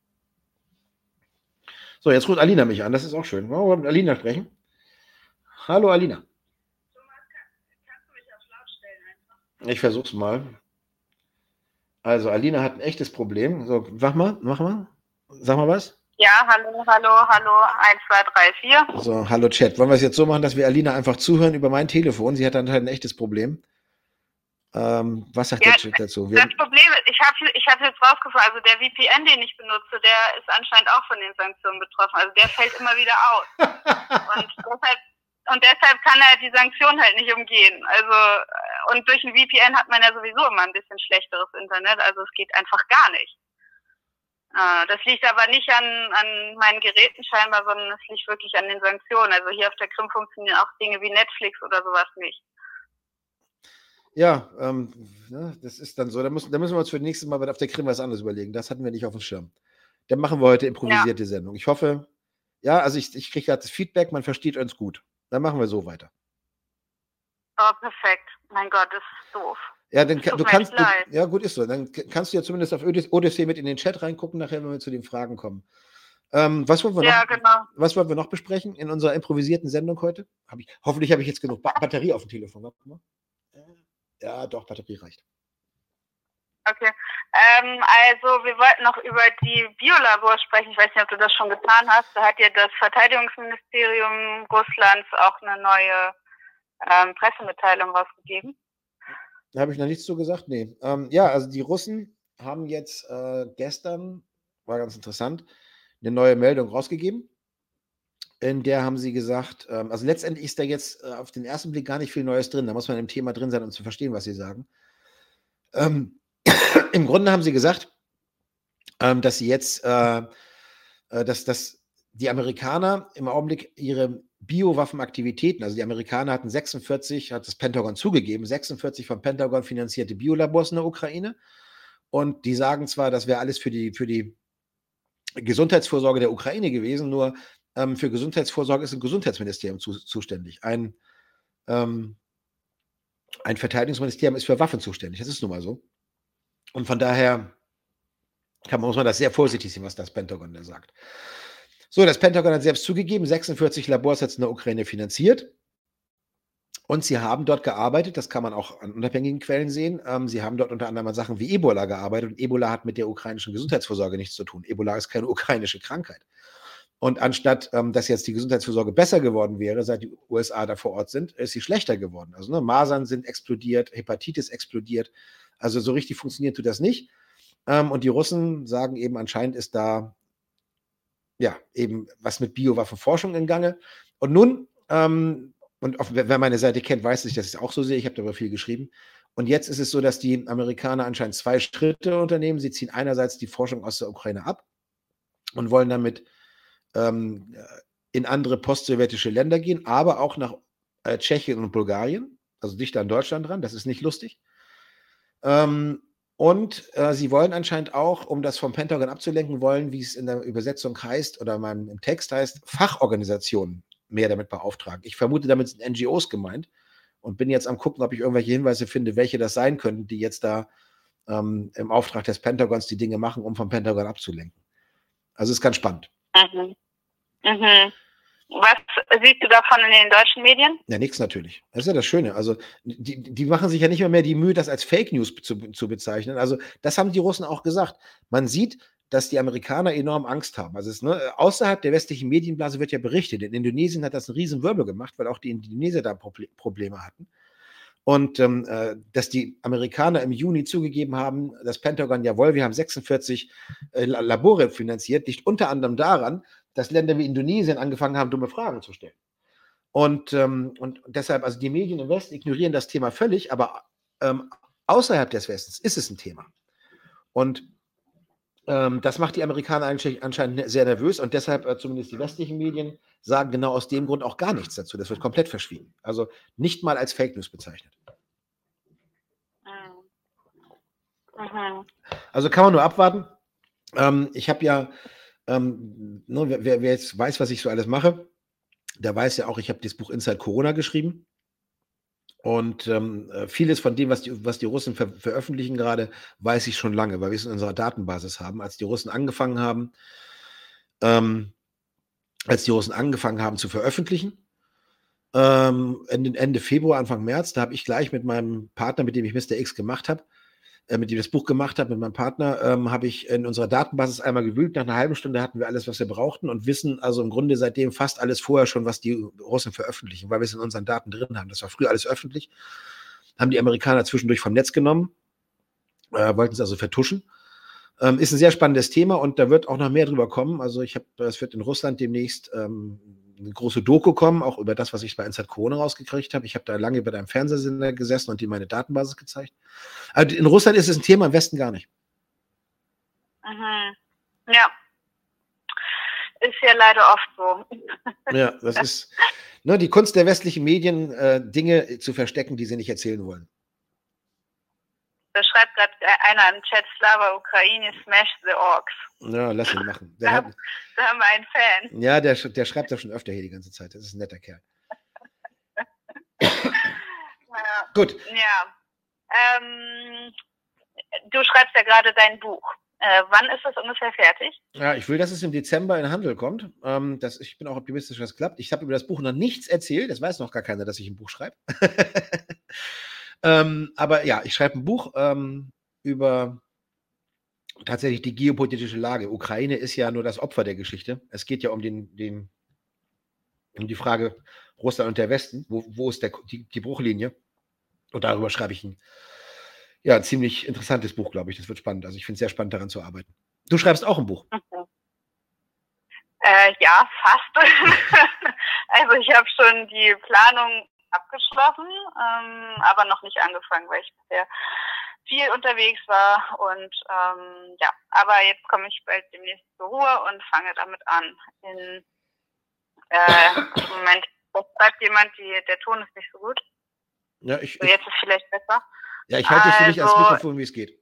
So, jetzt ruft Alina mich an, das ist auch schön. Wollen wir mit Alina sprechen? Hallo Alina. Ich versuch's mal. Also Alina hat ein echtes Problem. So, mach mal. Sag mal was. Ja, hallo, hallo, hallo, 1, 2, 3, 4. So, hallo Chat. Wollen wir es jetzt so machen, dass wir Alina einfach zuhören über mein Telefon? Sie hat dann halt ein echtes Problem. Was sagt der Chat dazu? Das Problem ist, ich hab jetzt rausgefunden, also der VPN, den ich benutze, der ist anscheinend auch von den Sanktionen betroffen. Also der fällt immer wieder aus. Und deshalb kann er die Sanktionen halt nicht umgehen. Also, und durch ein VPN hat man ja sowieso immer ein bisschen schlechteres Internet. Also es geht einfach gar nicht. Das liegt aber nicht an meinen Geräten scheinbar, sondern es liegt wirklich an den Sanktionen. Also hier auf der Krim funktionieren auch Dinge wie Netflix oder sowas nicht. Ja, das ist dann so. Da müssen wir uns für das nächste Mal auf der Krim was anderes überlegen. Das hatten wir nicht auf dem Schirm. Dann machen wir heute improvisierte Sendung. Ich hoffe, ja, also ich kriege gerade das Feedback, man versteht uns gut. Dann machen wir so weiter. Oh, perfekt. Mein Gott, das ist doof. Ja, dann du kannst, ja gut, ist so. Dann kannst du ja zumindest auf Odyssey mit in den Chat reingucken, nachher, wenn wir zu den Fragen kommen. Was wollen wir noch besprechen in unserer improvisierten Sendung heute? Hoffentlich habe ich jetzt genug Batterie auf dem Telefon. Warte mal. Ja, doch, Batterie reicht. Okay. Also wir wollten noch über die Biolabors sprechen. Ich weiß nicht, ob du das schon getan hast. Da hat ja das Verteidigungsministerium Russlands auch eine neue Pressemitteilung rausgegeben. Da habe ich noch nichts zu gesagt? Nee. Ja, also die Russen haben jetzt gestern, war ganz interessant, eine neue Meldung rausgegeben. In der haben sie gesagt, also letztendlich ist da jetzt auf den ersten Blick gar nicht viel Neues drin. Da muss man im Thema drin sein, um zu verstehen, was sie sagen. Im Grunde haben sie gesagt, dass sie jetzt, dass die Amerikaner im Augenblick ihre Biowaffenaktivitäten, also die Amerikaner hatten 46, hat das Pentagon zugegeben, 46 vom Pentagon finanzierte Biolabors in der Ukraine. Und die sagen zwar, das wäre alles für die Gesundheitsvorsorge der Ukraine gewesen, nur für Gesundheitsvorsorge ist ein Gesundheitsministerium zuständig. Ein Verteidigungsministerium ist für Waffen zuständig. Das ist nun mal so. Und von daher muss man das sehr vorsichtig sehen, was das Pentagon da sagt. So, das Pentagon hat selbst zugegeben, 46 Labors hat es in der Ukraine finanziert. Und sie haben dort gearbeitet, das kann man auch an unabhängigen Quellen sehen. Sie haben dort unter anderem an Sachen wie Ebola gearbeitet. Und Ebola hat mit der ukrainischen Gesundheitsvorsorge nichts zu tun. Ebola ist keine ukrainische Krankheit. Und anstatt, dass jetzt die Gesundheitsvorsorge besser geworden wäre, seit die USA da vor Ort sind, ist sie schlechter geworden. Also Masern sind explodiert, Hepatitis explodiert. Also so richtig funktioniert tut das nicht. Und die Russen sagen eben, anscheinend ist da ja eben was mit Biowaffenforschung in Gange. Und nun, und wer meine Seite kennt, weiß, dass ich das auch so sehe. Ich habe darüber viel geschrieben. Und jetzt ist es so, dass die Amerikaner anscheinend 2 Schritte unternehmen. Sie ziehen einerseits die Forschung aus der Ukraine ab und wollen damit in andere postsowjetische Länder gehen, aber auch nach Tschechien und Bulgarien, also dichter an Deutschland dran. Das ist nicht lustig. Und sie wollen anscheinend auch, um das vom Pentagon abzulenken, wie es in der Übersetzung heißt oder im Text heißt, Fachorganisationen mehr damit beauftragen. Ich vermute, damit sind NGOs gemeint und bin jetzt am gucken, ob ich irgendwelche Hinweise finde, welche das sein könnten, die jetzt da im Auftrag des Pentagons die Dinge machen, um vom Pentagon abzulenken. Also ist ganz spannend. Mhm. Mhm. Was siehst du davon in den deutschen Medien? Ja, nichts natürlich. Das ist ja das Schöne. Also die machen sich ja nicht mehr die Mühe, das als Fake News zu bezeichnen. Also das haben die Russen auch gesagt. Man sieht, dass die Amerikaner enorm Angst haben. Also außerhalb der westlichen Medienblase wird ja berichtet. In Indonesien hat das einen riesen Wirbel gemacht, weil auch die Indonesier da Probleme hatten. Und dass die Amerikaner im Juni zugegeben haben, das Pentagon, jawohl, wir haben 46 Labore finanziert, liegt unter anderem daran, dass Länder wie Indonesien angefangen haben, dumme Fragen zu stellen. Und deshalb, also die Medien im Westen ignorieren das Thema völlig, aber außerhalb des Westens ist es ein Thema. Und das macht die Amerikaner anscheinend sehr nervös und deshalb zumindest die westlichen Medien sagen genau aus dem Grund auch gar nichts dazu. Das wird komplett verschwiegen. Also nicht mal als Fake News bezeichnet. Mhm. Also kann man nur abwarten. Ich habe ja, wer jetzt weiß, was ich so alles mache, der weiß ja auch, ich habe das Buch Inside Corona geschrieben. Und vieles von dem, was die Russen veröffentlichen gerade, weiß ich schon lange, weil wir es in unserer Datenbasis haben. Als die Russen angefangen haben zu veröffentlichen, Ende Februar, Anfang März, da habe ich gleich mit meinem Partner, mit dem ich Mr. X gemacht habe, mit dem ich das Buch gemacht habe, mit meinem Partner, habe ich in unserer Datenbasis einmal gewühlt. Nach einer halben Stunde hatten wir alles, was wir brauchten und wissen also im Grunde seitdem fast alles vorher schon, was die Russen veröffentlichen, weil wir es in unseren Daten drin haben. Das war früher alles öffentlich. Haben die Amerikaner zwischendurch vom Netz genommen, wollten es also vertuschen. Ist ein sehr spannendes Thema und da wird auch noch mehr drüber kommen. Also es wird in Russland demnächst eine große Doku kommen, auch über das, was ich bei Inside Corona rausgekriegt habe. Ich habe da lange bei einem Fernsehsender gesessen und die meine Datenbasis gezeigt. Also in Russland ist es ein Thema, im Westen gar nicht. Mhm. Ja. Ist ja leider oft so. Ja, das ist die Kunst der westlichen Medien, Dinge zu verstecken, die sie nicht erzählen wollen. Da schreibt gerade einer im Chat, Slava Ukraine smash the Orks. Ja, lass ihn machen. Da haben wir einen Fan. Ja, der schreibt das schon öfter hier die ganze Zeit. Das ist ein netter Kerl. Ja. Gut. Ja. Du schreibst ja gerade dein Buch. Wann ist das ungefähr fertig? Ja, ich will, dass es im Dezember in den Handel kommt. Ich bin auch optimistisch, dass es klappt. Ich habe über das Buch noch nichts erzählt. Das weiß noch gar keiner, dass ich ein Buch schreibe. Aber ja, ich schreibe ein Buch über tatsächlich die geopolitische Lage. Ukraine ist ja nur das Opfer der Geschichte. Es geht ja um die Frage Russland und der Westen. Wo ist die Bruchlinie? Und darüber schreibe ich ein ziemlich interessantes Buch, glaube ich. Das wird spannend. Also ich finde es sehr spannend, daran zu arbeiten. Du schreibst auch ein Buch. Okay. Ja, fast. Also ich habe schon die Planung abgeschlossen, aber noch nicht angefangen, weil ich bisher viel unterwegs war und aber jetzt komme ich bald demnächst zur Ruhe und fange damit an. Moment, da schreibt jemand, der Ton ist nicht so gut. Ja, jetzt ist vielleicht besser. Ja, ich halte für dich ans Mikrofon, wie es geht.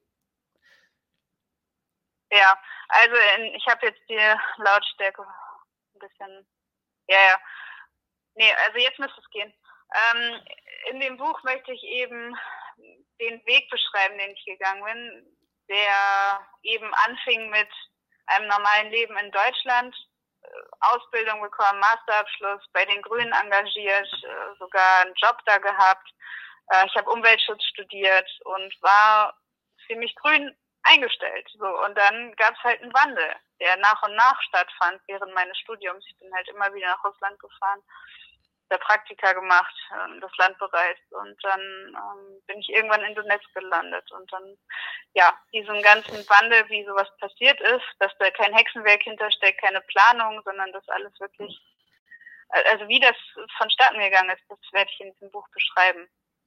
Ja, also ich habe jetzt die Lautstärke ein bisschen, ja. Nee, also jetzt müsste es gehen. In dem Buch möchte ich eben den Weg beschreiben, den ich gegangen bin, der eben anfing mit einem normalen Leben in Deutschland, Ausbildung bekommen, Masterabschluss, bei den Grünen engagiert, sogar einen Job da gehabt. Ich habe Umweltschutz studiert und war ziemlich grün eingestellt. So, und dann gab es halt einen Wandel, der nach und nach stattfand während meines Studiums. Ich bin halt immer wieder nach Russland gefahren, der Praktika gemacht, das Land bereist und dann bin ich irgendwann in Donetsk gelandet und dann, diesen ganzen Wandel, wie sowas passiert ist, dass da kein Hexenwerk hintersteckt, keine Planung, sondern das alles wirklich, also wie das vonstatten gegangen ist, das werde ich in diesem Buch beschreiben.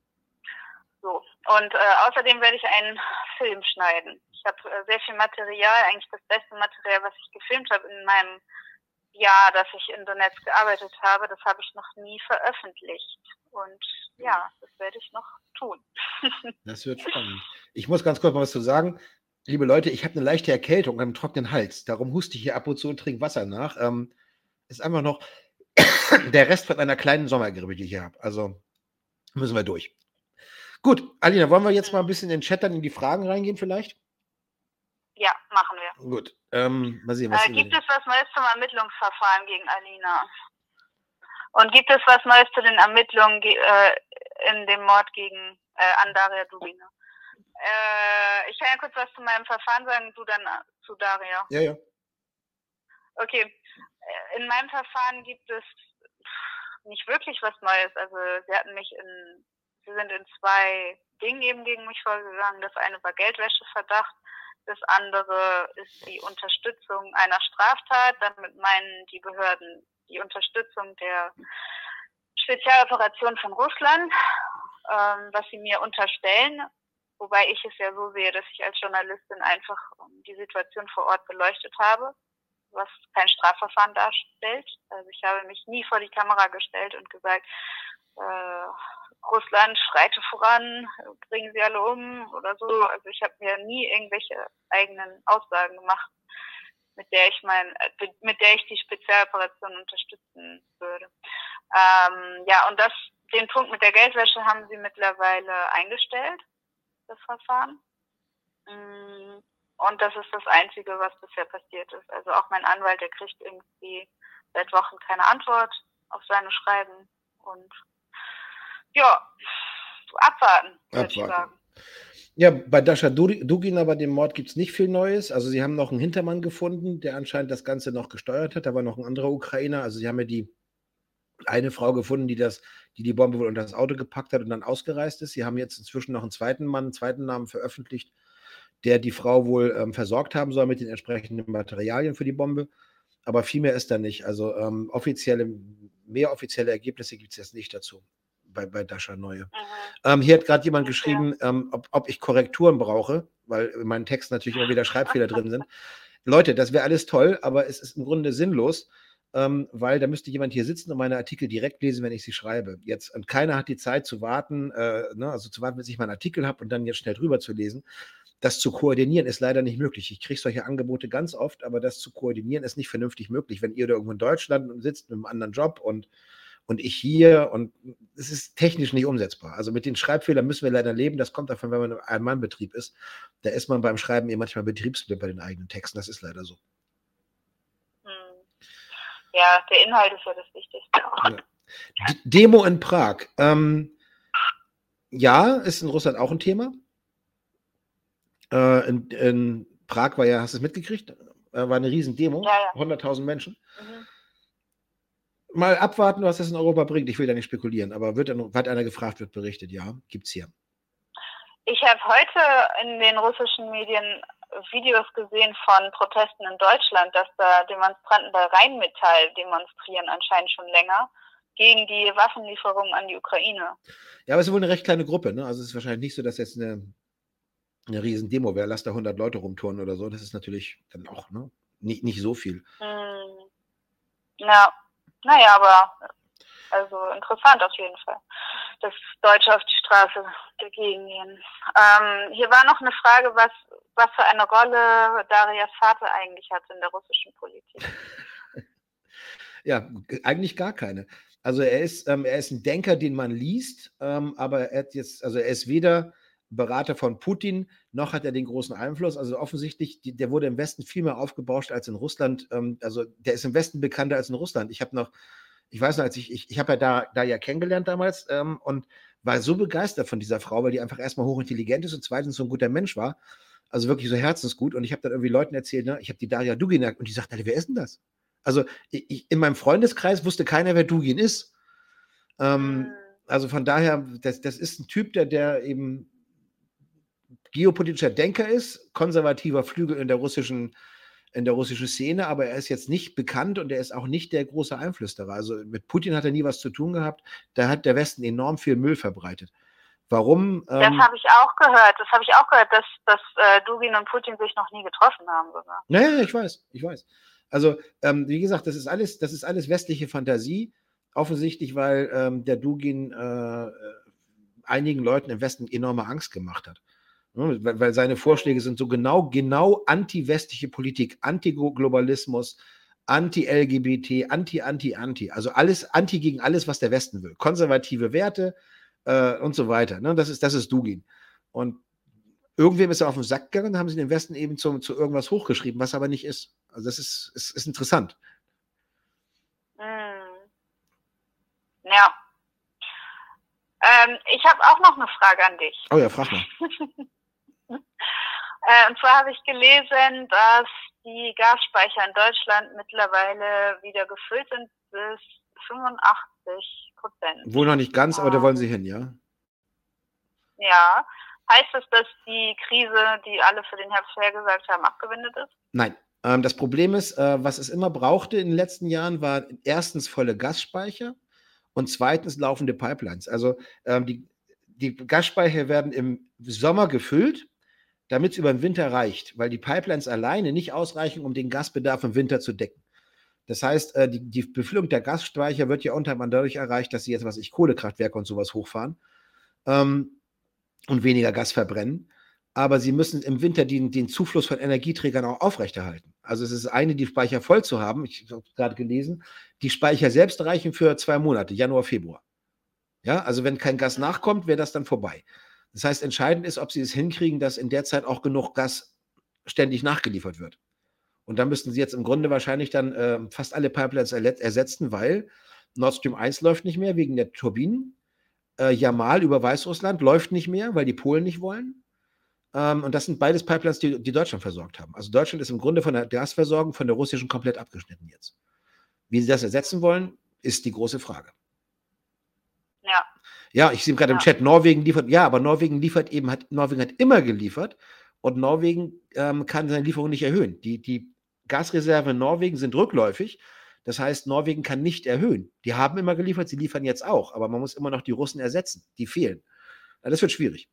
So. Und außerdem werde ich einen Film schneiden. Ich habe sehr viel Material, eigentlich das beste Material, was ich gefilmt habe in meinem Jahr, dass ich in Donetsk gearbeitet habe, das habe ich noch nie veröffentlicht. Und das werde ich noch tun. Das wird spannend. Ich muss ganz kurz mal was zu sagen. Liebe Leute, ich habe eine leichte Erkältung und einen trockenen Hals. Darum huste ich hier ab und zu und trinke Wasser nach. Ist einfach noch der Rest von einer kleinen Sommergrippe, die ich hier habe. Also müssen wir durch. Gut, Alina, wollen wir jetzt mal ein bisschen in den Chat dann in die Fragen reingehen vielleicht? Ja, machen wir. Gut, mal sehen, was gibt es was Neues zum Ermittlungsverfahren gegen Alina? Und gibt es was Neues zu den Ermittlungen in dem Mord gegen an Daria Dugina? Ich kann ja kurz was zu meinem Verfahren sagen, du dann zu Daria. Ja. Okay, in meinem Verfahren gibt es nicht wirklich was Neues. Also sie sind in 2 Dingen eben gegen mich vorgegangen. Das eine war Geldwäscheverdacht. Das andere ist die Unterstützung einer Straftat. Damit meinen die Behörden die Unterstützung der Spezialoperation von Russland, was sie mir unterstellen. Wobei ich es ja so sehe, dass ich als Journalistin einfach die Situation vor Ort beleuchtet habe, was kein Strafverfahren darstellt. Also ich habe mich nie vor die Kamera gestellt und gesagt, Russland schreite voran, bringen sie alle um oder so. Also ich habe mir nie irgendwelche eigenen Aussagen gemacht, mit der ich die Spezialoperation unterstützen würde. Und den Punkt mit der Geldwäsche haben sie mittlerweile eingestellt, das Verfahren. Und das ist das Einzige, was bisher passiert ist. Also auch mein Anwalt, der kriegt irgendwie seit Wochen keine Antwort auf seine Schreiben und abwarten, würde ich sagen. Ja, bei Dasha Dugin, aber dem Mord gibt es nicht viel Neues. Also sie haben noch einen Hintermann gefunden, der anscheinend das Ganze noch gesteuert hat. Da war noch ein anderer Ukrainer. Also sie haben ja die eine Frau gefunden, die Bombe wohl unter das Auto gepackt hat und dann ausgereist ist. Sie haben jetzt inzwischen noch einen zweiten Mann, einen zweiten Namen veröffentlicht, der die Frau wohl versorgt haben soll mit den entsprechenden Materialien für die Bombe. Aber viel mehr ist da nicht. Also mehr offizielle Ergebnisse gibt es jetzt nicht dazu bei Dasha Neue. Hier hat gerade jemand geschrieben, ob ich Korrekturen brauche, weil in meinen Texten natürlich immer wieder Schreibfehler drin sind. Leute, das wäre alles toll, aber es ist im Grunde sinnlos, weil da müsste jemand hier sitzen und meine Artikel direkt lesen, wenn ich sie schreibe. Und keiner hat die Zeit zu warten, also zu warten, bis ich meinen Artikel habe und dann jetzt schnell drüber zu lesen. Das zu koordinieren ist leider nicht möglich. Ich kriege solche Angebote ganz oft, aber das zu koordinieren ist nicht vernünftig möglich, wenn ihr da irgendwo in Deutschland sitzt mit einem anderen Job und ich hier, und es ist technisch nicht umsetzbar. Also mit den Schreibfehlern müssen wir leider leben. Das kommt davon, wenn man ein Ein-Mann-Betrieb ist. Da ist man beim Schreiben manchmal betriebsblind bei den eigenen Texten. Das ist leider so. Ja, der Inhalt ist ja das Wichtigste. Ja. Demo in Prag. Ja, ist in Russland auch ein Thema. In Prag war ja, hast du es mitgekriegt? War eine riesen Demo. Ja. 100.000 Menschen. Mal abwarten, was das in Europa bringt. Ich will da nicht spekulieren, aber hat einer gefragt, wird berichtet. Ja, gibt's hier. Ich habe heute in den russischen Medien Videos gesehen von Protesten in Deutschland, dass da Demonstranten bei Rheinmetall demonstrieren, anscheinend schon länger, gegen die Waffenlieferungen an die Ukraine. Ja, aber es ist wohl eine recht kleine Gruppe, ne? Also es ist wahrscheinlich nicht so, dass jetzt eine riesen Demo wäre. Lass da 100 Leute rumturnen oder so. Das ist natürlich dann auch nicht so viel. Ja. Naja, aber also interessant auf jeden Fall, dass Deutsche auf die Straße dagegen gehen. Hier war noch eine Frage, was für eine Rolle Darias Vater eigentlich hat in der russischen Politik. Ja, eigentlich gar keine. Also er ist ein Denker, den man liest, aber er ist weder Berater von Putin, noch hat er den großen Einfluss. Also offensichtlich, der wurde im Westen viel mehr aufgebauscht als in Russland. Also der ist im Westen bekannter als in Russland. Ich weiß noch, als ich habe ja da ja kennengelernt damals und war so begeistert von dieser Frau, weil die einfach erstmal hochintelligent ist und zweitens so ein guter Mensch war. Also wirklich so herzensgut. Und ich habe dann irgendwie Leuten erzählt, ne, ich habe die Daria Dugin und die sagten alle, wer ist denn das? Also in meinem Freundeskreis wusste keiner, wer Dugin ist. Also von daher, das ist ein Typ, der eben geopolitischer Denker ist, konservativer Flügel in der russischen Szene, aber er ist jetzt nicht bekannt und er ist auch nicht der große Einflüsterer. Also mit Putin hat er nie was zu tun gehabt. Da hat der Westen enorm viel Müll verbreitet. Warum? Das habe ich auch gehört. Dass Dugin und Putin sich noch nie getroffen haben sogar. Naja, ich weiß. Also, wie gesagt, das ist alles westliche Fantasie. Offensichtlich, weil der Dugin einigen Leuten im Westen enorme Angst gemacht hat. Weil seine Vorschläge sind so genau anti-westliche Politik, Anti-Globalismus, Anti-LGBT, Anti. Also alles anti gegen alles, was der Westen will. Konservative Werte und so weiter. Ne? Das ist Dugin. Und irgendwem ist er auf den Sack gegangen, haben sie den Westen eben zu irgendwas hochgeschrieben, was aber nicht ist. Also das ist interessant. Ja. Ich habe auch noch eine Frage an dich. Oh ja, frag mal. Und zwar habe ich gelesen, dass die Gasspeicher in Deutschland mittlerweile wieder gefüllt sind bis 85%. Wohl noch nicht ganz, aber da wollen sie hin, ja? Ja. Heißt das, dass die Krise, die alle für den Herbst vorhergesagt haben, abgewendet ist? Nein. Das Problem ist, was es immer brauchte in den letzten Jahren, war erstens volle Gasspeicher und zweitens laufende Pipelines. Also die Gasspeicher werden im Sommer gefüllt, damit es über den Winter reicht, weil die Pipelines alleine nicht ausreichen, um den Gasbedarf im Winter zu decken. Das heißt, die Befüllung der Gasspeicher wird ja unter anderem dadurch erreicht, dass sie jetzt, Kohlekraftwerke und sowas hochfahren und weniger Gas verbrennen. Aber sie müssen im Winter den Zufluss von Energieträgern auch aufrechterhalten. Also es ist die Speicher voll zu haben. Ich habe gerade gelesen, die Speicher selbst reichen für 2 Monate, Januar, Februar. Ja, also wenn kein Gas nachkommt, wäre das dann vorbei. Das heißt, entscheidend ist, ob sie es hinkriegen, dass in der Zeit auch genug Gas ständig nachgeliefert wird. Und dann müssten sie jetzt im Grunde wahrscheinlich dann fast alle Pipelines ersetzen, weil Nord Stream 1 läuft nicht mehr wegen der Turbinen. Jamal über Weißrussland läuft nicht mehr, weil die Polen nicht wollen. Und das sind beides Pipelines, die Deutschland versorgt haben. Also Deutschland ist im Grunde von der Gasversorgung von der russischen komplett abgeschnitten jetzt. Wie sie das ersetzen wollen, ist die große Frage. Ja. Ja, ich sehe gerade im Chat, Norwegen liefert, ja, aber Norwegen hat immer geliefert und Norwegen kann seine Lieferung nicht erhöhen. Die Gasreserven in Norwegen sind rückläufig. Das heißt, Norwegen kann nicht erhöhen. Die haben immer geliefert, sie liefern jetzt auch, aber man muss immer noch die Russen ersetzen. Die fehlen. Ja, das wird schwierig.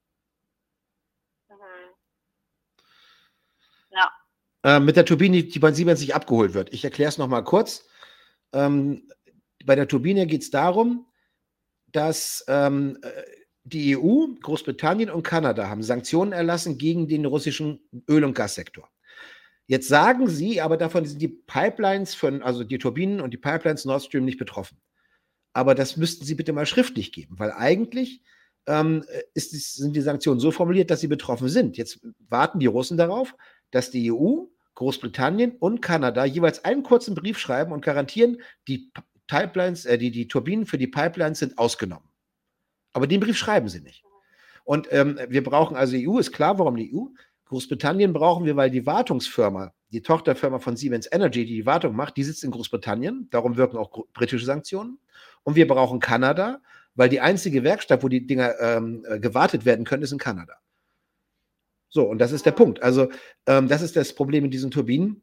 Ja. Mit der Turbine, die bei Siemens nicht abgeholt wird. Ich erkläre es nochmal kurz. Bei der Turbine geht es darum, dass die EU, Großbritannien und Kanada haben Sanktionen erlassen gegen den russischen Öl- und Gassektor. Jetzt sagen sie, aber davon sind die Pipelines also die Turbinen und die Pipelines Nord Stream nicht betroffen. Aber das müssten sie bitte mal schriftlich geben, weil eigentlich sind die Sanktionen so formuliert, dass sie betroffen sind. Jetzt warten die Russen darauf, dass die EU, Großbritannien und Kanada jeweils einen kurzen Brief schreiben und garantieren, die Pipelines, die Turbinen für die Pipelines sind ausgenommen. Aber den Brief schreiben sie nicht. Und wir brauchen also EU, ist klar, warum die EU? Großbritannien brauchen wir, weil die Wartungsfirma, die Tochterfirma von Siemens Energy, die Wartung macht, die sitzt in Großbritannien. Darum wirken auch britische Sanktionen. Und wir brauchen Kanada, weil die einzige Werkstatt, wo die Dinger gewartet werden können, ist in Kanada. So, und das ist der Punkt. Also, das ist das Problem mit diesen Turbinen.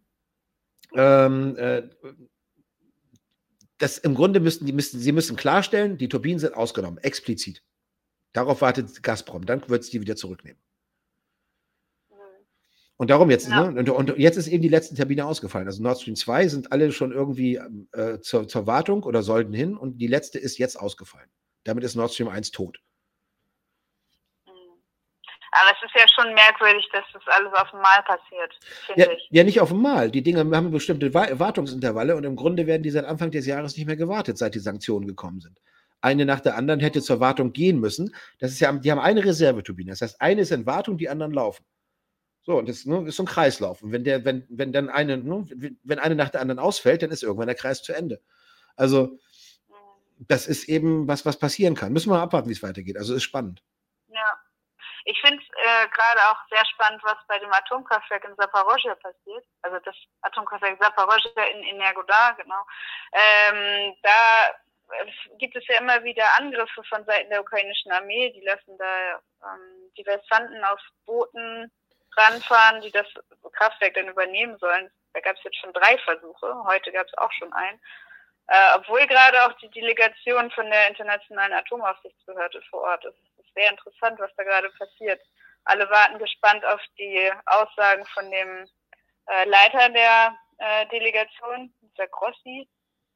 Das im Grunde sie müssen klarstellen, die Turbinen sind ausgenommen, explizit. Darauf wartet Gazprom, dann wird es die wieder zurücknehmen. Und darum jetzt, Ja. ne? Und jetzt ist eben die letzte Turbine ausgefallen. Also Nord Stream 2 sind alle schon irgendwie zur Wartung oder sollten hin und die letzte ist jetzt ausgefallen. Damit ist Nord Stream 1 tot. Aber es ist ja schon merkwürdig, dass das alles auf einmal passiert, finde ich. Ja, nicht auf einmal. Die Dinge haben bestimmte Wartungsintervalle und im Grunde werden die seit Anfang des Jahres nicht mehr gewartet, seit die Sanktionen gekommen sind. Eine nach der anderen hätte zur Wartung gehen müssen. Das ist ja, die haben eine Reserveturbine. Das heißt, eine ist in Wartung, die anderen laufen. So, und das ist so ein Kreislauf. Und wenn eine nach der anderen ausfällt, dann ist irgendwann der Kreis zu Ende. Also, das ist eben was passieren kann. Müssen wir mal abwarten, wie es weitergeht. Also, ist spannend. Ja. Ich finde es gerade auch sehr spannend, was bei dem Atomkraftwerk in Zaporozhye passiert. Also das Atomkraftwerk Zaporozhye in Energodar, genau. Da gibt es ja immer wieder Angriffe von Seiten der ukrainischen Armee. Die lassen da Diversanten auf Booten ranfahren, die das Kraftwerk dann übernehmen sollen. Da gab es jetzt schon 3 Versuche. Heute gab es auch schon einen. Obwohl gerade auch die Delegation von der Internationalen Atomaufsichtsbehörde vor Ort ist. Es ist sehr interessant, was da gerade passiert. Alle warten gespannt auf die Aussagen von dem Leiter der Delegation, der Grossi.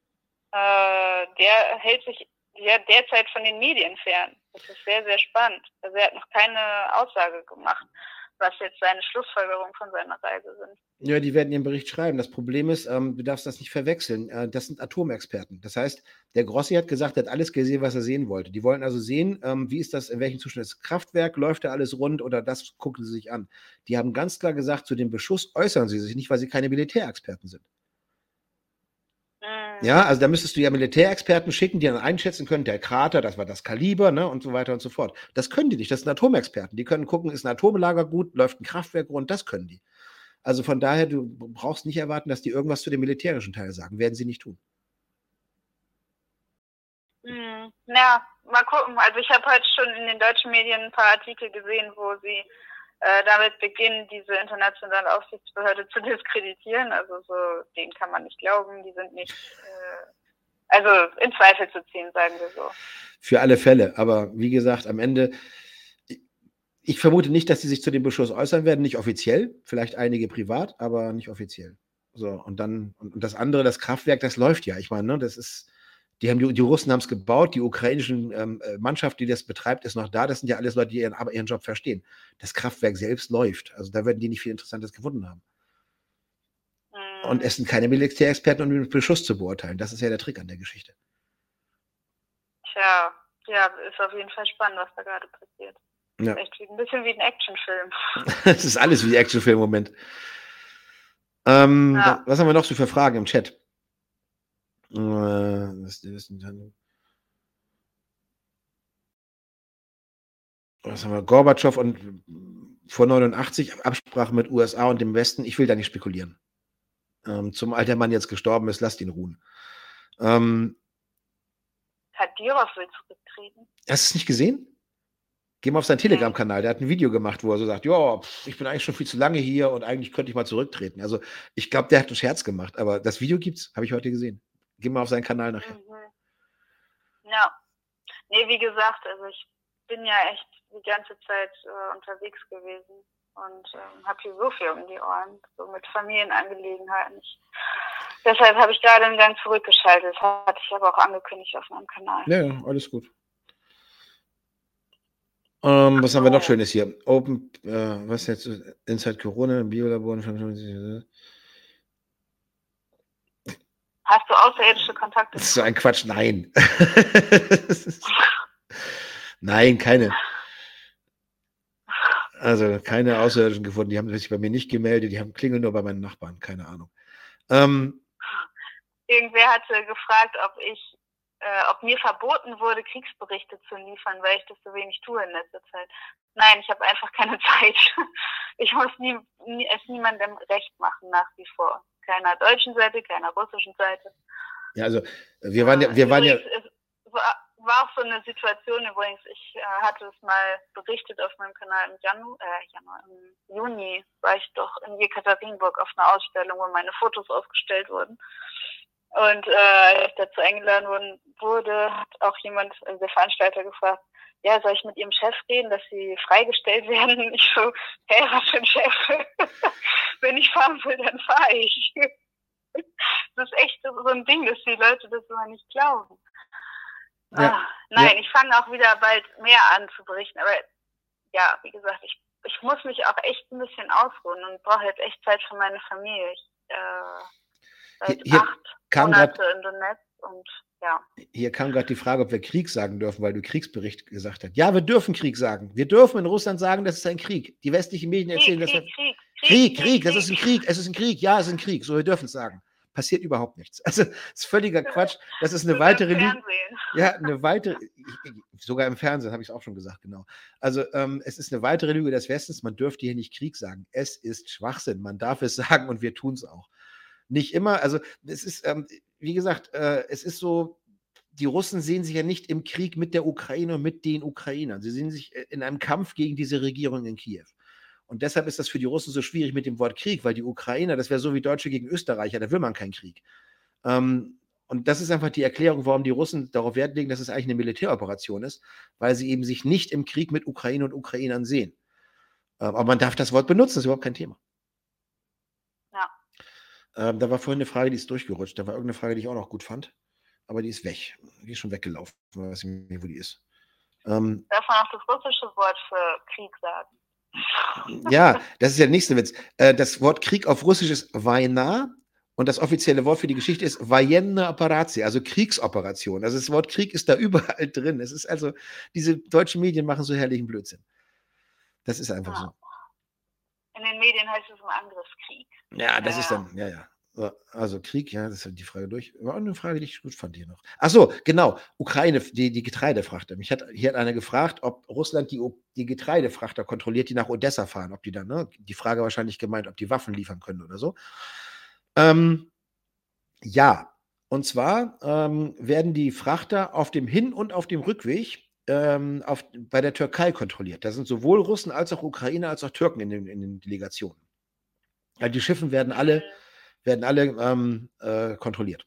Der hält sich derzeit von den Medien fern. Das ist sehr, sehr spannend. Also er hat noch keine Aussage gemacht, was jetzt seine Schlussfolgerungen von seiner Reise sind. Ja, die werden ihren Bericht schreiben. Das Problem ist, du darfst das nicht verwechseln. Das sind Atomexperten. Das heißt, der Grossi hat gesagt, er hat alles gesehen, was er sehen wollte. Die wollen also sehen, wie ist das, in welchem Zustand ist das Kraftwerk, läuft da alles rund oder das gucken sie sich an. Die haben ganz klar gesagt, zu dem Beschuss äußern sie sich nicht, weil sie keine Militärexperten sind. Ja, also da müsstest du ja Militärexperten schicken, die dann einschätzen können, der Krater, das war das Kaliber, ne, und so weiter und so fort. Das können die nicht, das sind Atomexperten. Die können gucken, ist ein Atollager gut, läuft ein Kraftwerk rund, das können die. Also von daher, du brauchst nicht erwarten, dass die irgendwas zu dem militärischen Teil sagen. Werden sie nicht tun. Ja, mal gucken. Also ich habe heute schon in den deutschen Medien ein paar Artikel gesehen, wo sie damit beginnen, diese internationale Aufsichtsbehörde zu diskreditieren. Also so, denen kann man nicht glauben, die sind nicht, also in Zweifel zu ziehen, sagen wir so. Für alle Fälle, aber wie gesagt, am Ende, ich vermute nicht, dass sie sich zu dem Beschuss äußern werden, nicht offiziell, vielleicht einige privat, aber nicht offiziell. So, und dann, und das andere, das Kraftwerk, das läuft ja. Ich meine, ne, das ist, die Russen haben es gebaut, die ukrainischen Mannschaft, die das betreibt, ist noch da. Das sind ja alles Leute, die ihren Job verstehen. Das Kraftwerk selbst läuft. Also da werden die nicht viel Interessantes gefunden haben. Und es sind keine Militärexperten, um den Beschuss zu beurteilen. Das ist ja der Trick an der Geschichte. Tja, ja, ist auf jeden Fall spannend, was da gerade passiert. Ja. Echt ein bisschen wie ein Actionfilm. Es ist alles wie ein Actionfilm im Moment. Ja. Was haben wir noch so für Fragen im Chat? Was haben wir? Gorbatschow und vor 89, Absprache mit USA und dem Westen, ich will da nicht spekulieren. Zumal der Mann jetzt gestorben ist, lasst ihn ruhen. Kadyrov will zurücktreten. Hast du es nicht gesehen? Geh mal auf seinen Telegram-Kanal, der hat ein Video gemacht, wo er so sagt, ja, ich bin eigentlich schon viel zu lange hier und eigentlich könnte ich mal zurücktreten. Also ich glaube, der hat einen Scherz gemacht, aber das Video gibt's, habe ich heute gesehen. Geh mal auf seinen Kanal nachher. Ja. Nee, wie gesagt, also ich bin ja echt die ganze Zeit unterwegs gewesen und habe hier so viel um die Ohren, so mit Familienangelegenheiten. Deshalb habe ich gerade einen Gang zurückgeschaltet. Das hatte ich aber auch angekündigt auf meinem Kanal. Ja, alles gut. Was haben wir noch Schönes hier? Open, was jetzt? Inside Corona, Biolabor. Hast du außerirdische Kontakte? Das ist so ein Quatsch, nein. Nein, keine. Also keine Außerirdischen gefunden. Die haben sich bei mir nicht gemeldet. Die haben klingeln nur bei meinen Nachbarn. Keine Ahnung. Irgendwer hatte gefragt, ob mir verboten wurde, Kriegsberichte zu liefern, weil ich das so wenig tue in letzter Zeit. Nein, ich habe einfach keine Zeit. Ich muss es niemandem recht machen, nach wie vor. Keiner deutschen Seite, keiner russischen Seite. Ja, also wir waren ja. Es war auch so eine Situation übrigens, ich hatte es mal berichtet auf meinem Kanal im Juni war ich doch in Jekaterinburg auf einer Ausstellung, wo meine Fotos ausgestellt wurden. Und als ich dazu eingeladen wurde, hat auch jemand, der Veranstalter, gefragt, ja, soll ich mit ihrem Chef reden, dass sie freigestellt werden? Und ich so, hey, was für ein Chef? Wenn ich fahren will, dann fahre ich. Das ist echt so ein Ding, dass die Leute das immer nicht glauben. Ja. Nein, ich fange auch wieder bald mehr an zu berichten. Aber ja, wie gesagt, ich muss mich auch echt ein bisschen ausruhen und brauche jetzt echt Zeit für meine Familie. Seit 8 Monate in Donetsk und ja. Hier kam gerade die Frage, ob wir Krieg sagen dürfen, weil du Kriegsbericht gesagt hast. Ja, wir dürfen Krieg sagen. Wir dürfen in Russland sagen, das ist ein Krieg. Die westlichen Medien erzählen, das ist Krieg, das ist ein Krieg, es ist ein Krieg, ja, es ist ein Krieg. So, wir dürfen es sagen. Passiert überhaupt nichts. Also, das ist völliger Quatsch. Das ist eine weitere Lüge. Ja, eine weitere, sogar im Fernsehen habe ich es auch schon gesagt, genau. Also, es ist eine weitere Lüge des Westens. Man dürfte hier nicht Krieg sagen. Es ist Schwachsinn. Man darf es sagen und wir tun es auch. Nicht immer, also, es ist, wie gesagt, es ist so, die Russen sehen sich ja nicht im Krieg mit der Ukraine und mit den Ukrainern. Sie sehen sich in einem Kampf gegen diese Regierung in Kiew. Und deshalb ist das für die Russen so schwierig mit dem Wort Krieg, weil die Ukrainer, das wäre so wie Deutsche gegen Österreicher, da will man keinen Krieg. Und das ist einfach die Erklärung, warum die Russen darauf Wert legen, dass es eigentlich eine Militäroperation ist, weil sie eben sich nicht im Krieg mit Ukraine und Ukrainern sehen. Aber man darf das Wort benutzen, das ist überhaupt kein Thema. Ja. Da war vorhin eine Frage, die ist durchgerutscht. Da war irgendeine Frage, die ich auch noch gut fand, aber die ist weg. Die ist schon weggelaufen. Ich weiß nicht mehr, wo die ist. Darf man auch das russische Wort für Krieg sagen? Ja, das ist ja der nächste Witz. Das Wort Krieg auf Russisch ist Vojna und das offizielle Wort für die Geschichte ist Военная Операция, also Kriegsoperation. Also das Wort Krieg ist da überall drin. Es ist also, diese deutschen Medien machen so herrlichen Blödsinn. Das ist einfach so. In den Medien heißt es immer Angriffskrieg. Ja, das ist dann, ja. Also Krieg, ja, das ist halt die Frage durch. War auch eine Frage, die ich gut fand hier noch. Ach so, genau, Ukraine, die Getreidefrachter. Hier hat einer gefragt, ob Russland die Getreidefrachter kontrolliert, die nach Odessa fahren, ob die dann, ne? Die Frage wahrscheinlich gemeint, ob die Waffen liefern können oder so. Ja, und zwar werden die Frachter auf dem Hin- und auf dem Rückweg bei der Türkei kontrolliert. Da sind sowohl Russen als auch Ukrainer als auch Türken in den Delegationen. Ja, die Schiffe werden alle kontrolliert.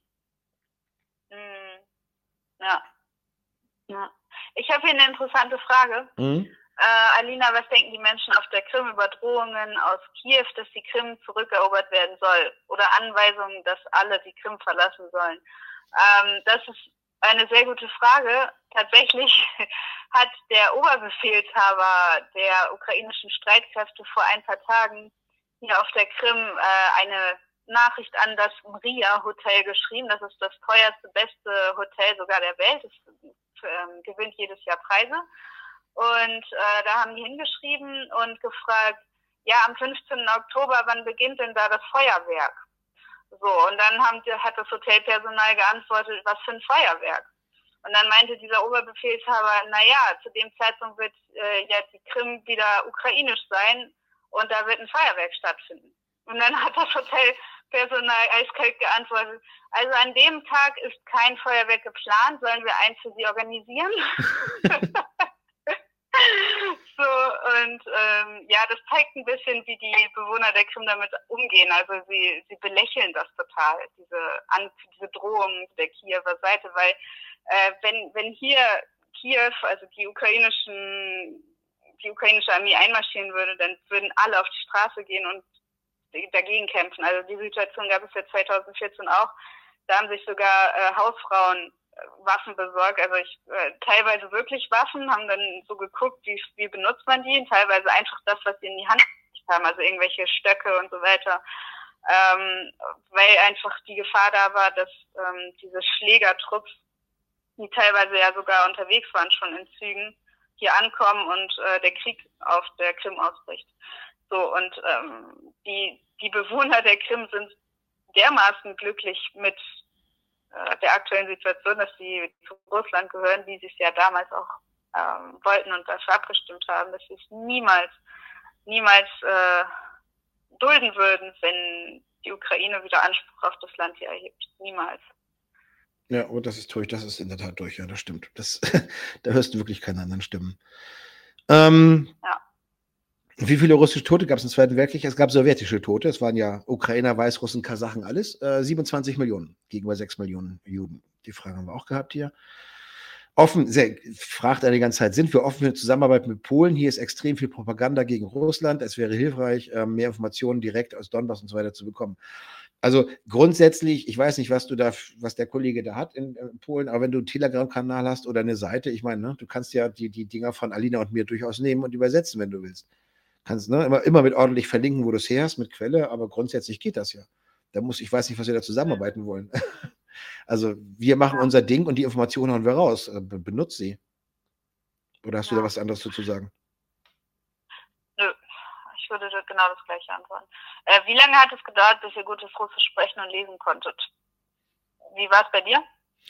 Ja. Ich habe hier eine interessante Frage. Alina, was denken die Menschen auf der Krim über Drohungen aus Kiew, dass die Krim zurückerobert werden soll? Oder Anweisungen, dass alle die Krim verlassen sollen? Das ist eine sehr gute Frage. Tatsächlich hat der Oberbefehlshaber der ukrainischen Streitkräfte vor ein paar Tagen hier auf der Krim eine Nachricht an das Mria Hotel geschrieben. Das ist das teuerste, beste Hotel sogar der Welt. Es gewinnt jedes Jahr Preise. Und da haben die hingeschrieben und gefragt, ja, am 15. Oktober, wann beginnt denn da das Feuerwerk? So, und dann hat das Hotelpersonal geantwortet, was für ein Feuerwerk? Und dann meinte dieser Oberbefehlshaber, naja, zu dem Zeitpunkt wird ja die Krim wieder ukrainisch sein und da wird ein Feuerwerk stattfinden. Und dann hat das Hotelpersonal eiskalt geantwortet, also an dem Tag ist kein Feuerwerk geplant, sollen wir eins für Sie organisieren? So, und ja, das zeigt ein bisschen, wie die Bewohner der Krim damit umgehen. Also sie belächeln das total, diese Drohung der Kiewer Seite, weil wenn hier Kiew, also die ukrainische Armee einmarschieren würde, dann würden alle auf die Straße gehen und dagegen kämpfen. Also die Situation gab es ja 2014 auch. Da haben sich sogar Hausfrauen Waffen besorgt, also teilweise wirklich Waffen, haben dann so geguckt, wie benutzt man die, und teilweise einfach das, was sie in die Hand haben, also irgendwelche Stöcke und so weiter, weil einfach die Gefahr da war, dass diese Schlägertrupps, die teilweise ja sogar unterwegs waren schon in Zügen, hier ankommen und der Krieg auf der Krim ausbricht. So, und die Bewohner der Krim sind dermaßen glücklich mit der aktuellen Situation, dass sie zu Russland gehören, wie sie es ja damals auch wollten und dafür abgestimmt haben, dass sie es niemals dulden würden, wenn die Ukraine wieder Anspruch auf das Land hier erhebt. Niemals. Ja, und das ist durch, das ist in der Tat durch, ja, das stimmt. Da hörst du wirklich keine anderen Stimmen. Ja. Wie viele russische Tote gab es im Zweiten Weltkrieg? Es gab sowjetische Tote, es waren ja Ukrainer, Weißrussen, Kasachen, alles. 27 Millionen gegenüber 6 Millionen Juden. Die Frage haben wir auch gehabt hier. Fragt eine die ganze Zeit, sind wir offen für Zusammenarbeit mit Polen? Hier ist extrem viel Propaganda gegen Russland. Es wäre hilfreich, mehr Informationen direkt aus Donbass und so weiter zu bekommen. Also grundsätzlich, ich weiß nicht, was der Kollege da hat in Polen, aber wenn du einen Telegram-Kanal hast oder eine Seite, ich meine, ne, du kannst ja die Dinger von Alina und mir durchaus nehmen und übersetzen, wenn du willst. Kannst immer mit ordentlich verlinken, wo du es her hast, mit Quelle, aber grundsätzlich geht das ja. Ich weiß nicht, was wir da zusammenarbeiten wollen. Also wir machen unser Ding und die Informationen hauen wir raus. Benutzt sie. Oder hast du da was anderes dazu sagen? Nö, ich würde genau das Gleiche antworten. Wie lange hat es gedauert, bis ihr gutes Russisch sprechen und lesen konntet? Wie war es bei dir?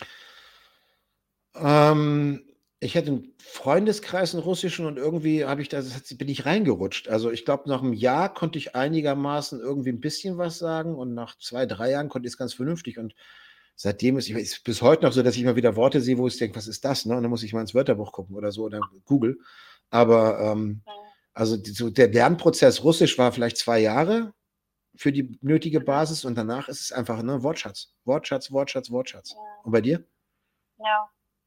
Ich hatte einen Freundeskreis in Russischen und irgendwie bin ich reingerutscht. Also ich glaube, nach einem Jahr konnte ich einigermaßen irgendwie ein bisschen was sagen und nach 2, 3 Jahren konnte ich es ganz vernünftig. Und seitdem ist bis heute noch so, dass ich mal wieder Worte sehe, wo ich denke, was ist das? Ne? Und dann muss ich mal ins Wörterbuch gucken oder so oder Google. Aber also der Lernprozess Russisch war vielleicht 2 Jahre für die nötige Basis und danach ist es einfach Wortschatz. Wortschatz, Wortschatz, Wortschatz. Und bei dir? Ja.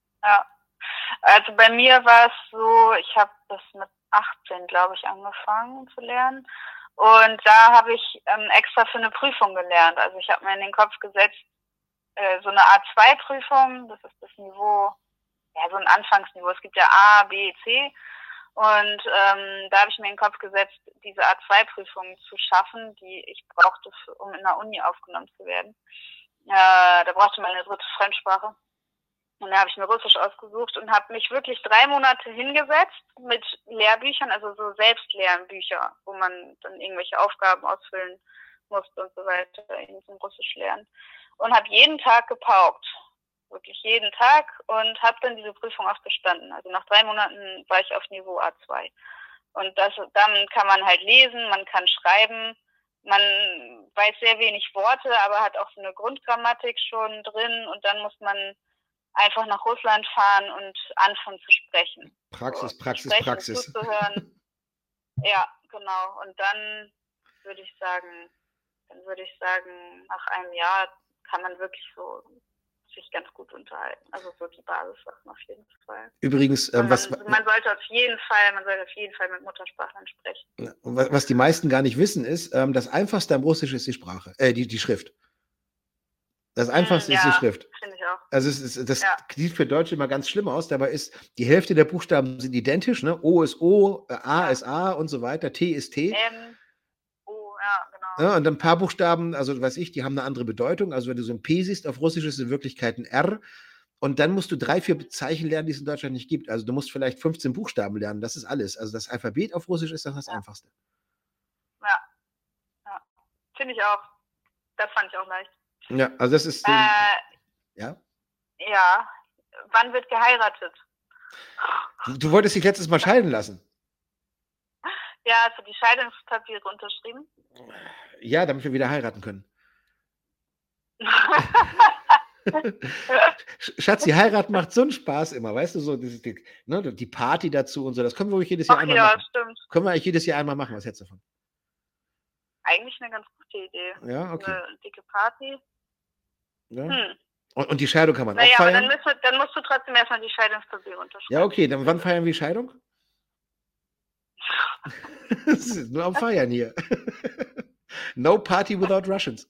Also bei mir war es so, ich habe das mit 18, glaube ich, angefangen zu lernen. Und da habe ich extra für eine Prüfung gelernt. Also ich habe mir in den Kopf gesetzt, so eine A2-Prüfung, das ist das Niveau, ja, so ein Anfangsniveau. Es gibt ja A, B, C. Und da habe ich mir in den Kopf gesetzt, diese A2-Prüfung zu schaffen, die ich brauchte, um in der Uni aufgenommen zu werden. Da brauchte man eine dritte Fremdsprache. Und da habe ich mir Russisch ausgesucht und habe mich wirklich 3 Monate hingesetzt mit Lehrbüchern, also so Selbstlernbücher, wo man dann irgendwelche Aufgaben ausfüllen musste und so weiter in Russisch lernen. Und habe jeden Tag gepaukt, wirklich jeden Tag, und habe dann diese Prüfung auch bestanden. Also nach 3 Monaten war ich auf Niveau A2. Und dann kann man halt lesen, man kann schreiben, man weiß sehr wenig Worte, aber hat auch so eine Grundgrammatik schon drin, und dann muss man einfach nach Russland fahren und anfangen zu sprechen. Praxis, Praxis, sprechen, Praxis. Zuzuhören. Ja, genau. Und dann würde ich sagen, nach einem Jahr kann man wirklich so sich ganz gut unterhalten. Also so die Basissachen auf jeden Fall. Übrigens, man sollte auf jeden Fall mit Muttersprachlern sprechen. Was die meisten gar nicht wissen, ist, das Einfachste am Russisch ist die Sprache, die Schrift. Das Einfachste ist die Schrift. Finde ich auch. Also das sieht für Deutsche immer ganz schlimm aus, dabei ist die Hälfte der Buchstaben sind identisch, ne? O ist O, A ist A und so weiter, T ist T. M, O, ja, genau. Ja, und ein paar Buchstaben, also weiß ich, die haben eine andere Bedeutung. Also wenn du so ein P siehst, auf Russisch ist es in Wirklichkeit ein R. Und dann musst du 3, 4 Zeichen lernen, die es in Deutschland nicht gibt. Also du musst vielleicht 15 Buchstaben lernen, das ist alles. Also das Alphabet auf Russisch ist das Einfachste. Ja. Finde ich auch. Das fand ich auch leicht. Ja, also das ist... Ja? Ja, wann wird geheiratet? Du wolltest dich letztes Mal scheiden lassen. Ja, hast du die Scheidungspapiere unterschrieben? Ja, damit wir wieder heiraten können. Schatz, die Heirat macht so einen Spaß immer, weißt du, so die Party dazu und so, das können wir ruhig jedes Jahr einmal machen. Stimmt. Können wir eigentlich jedes Jahr einmal machen, was hältst du davon? Eigentlich eine ganz gute Idee. Ja, okay. Eine dicke Party. Ja. Und die Scheidung kann man auch aber feiern? dann musst du trotzdem erstmal die Scheidungspapiere unterschreiben. Ja, okay, dann wann feiern wir die Scheidung? Das ist nur am Feiern hier. No party without Russians.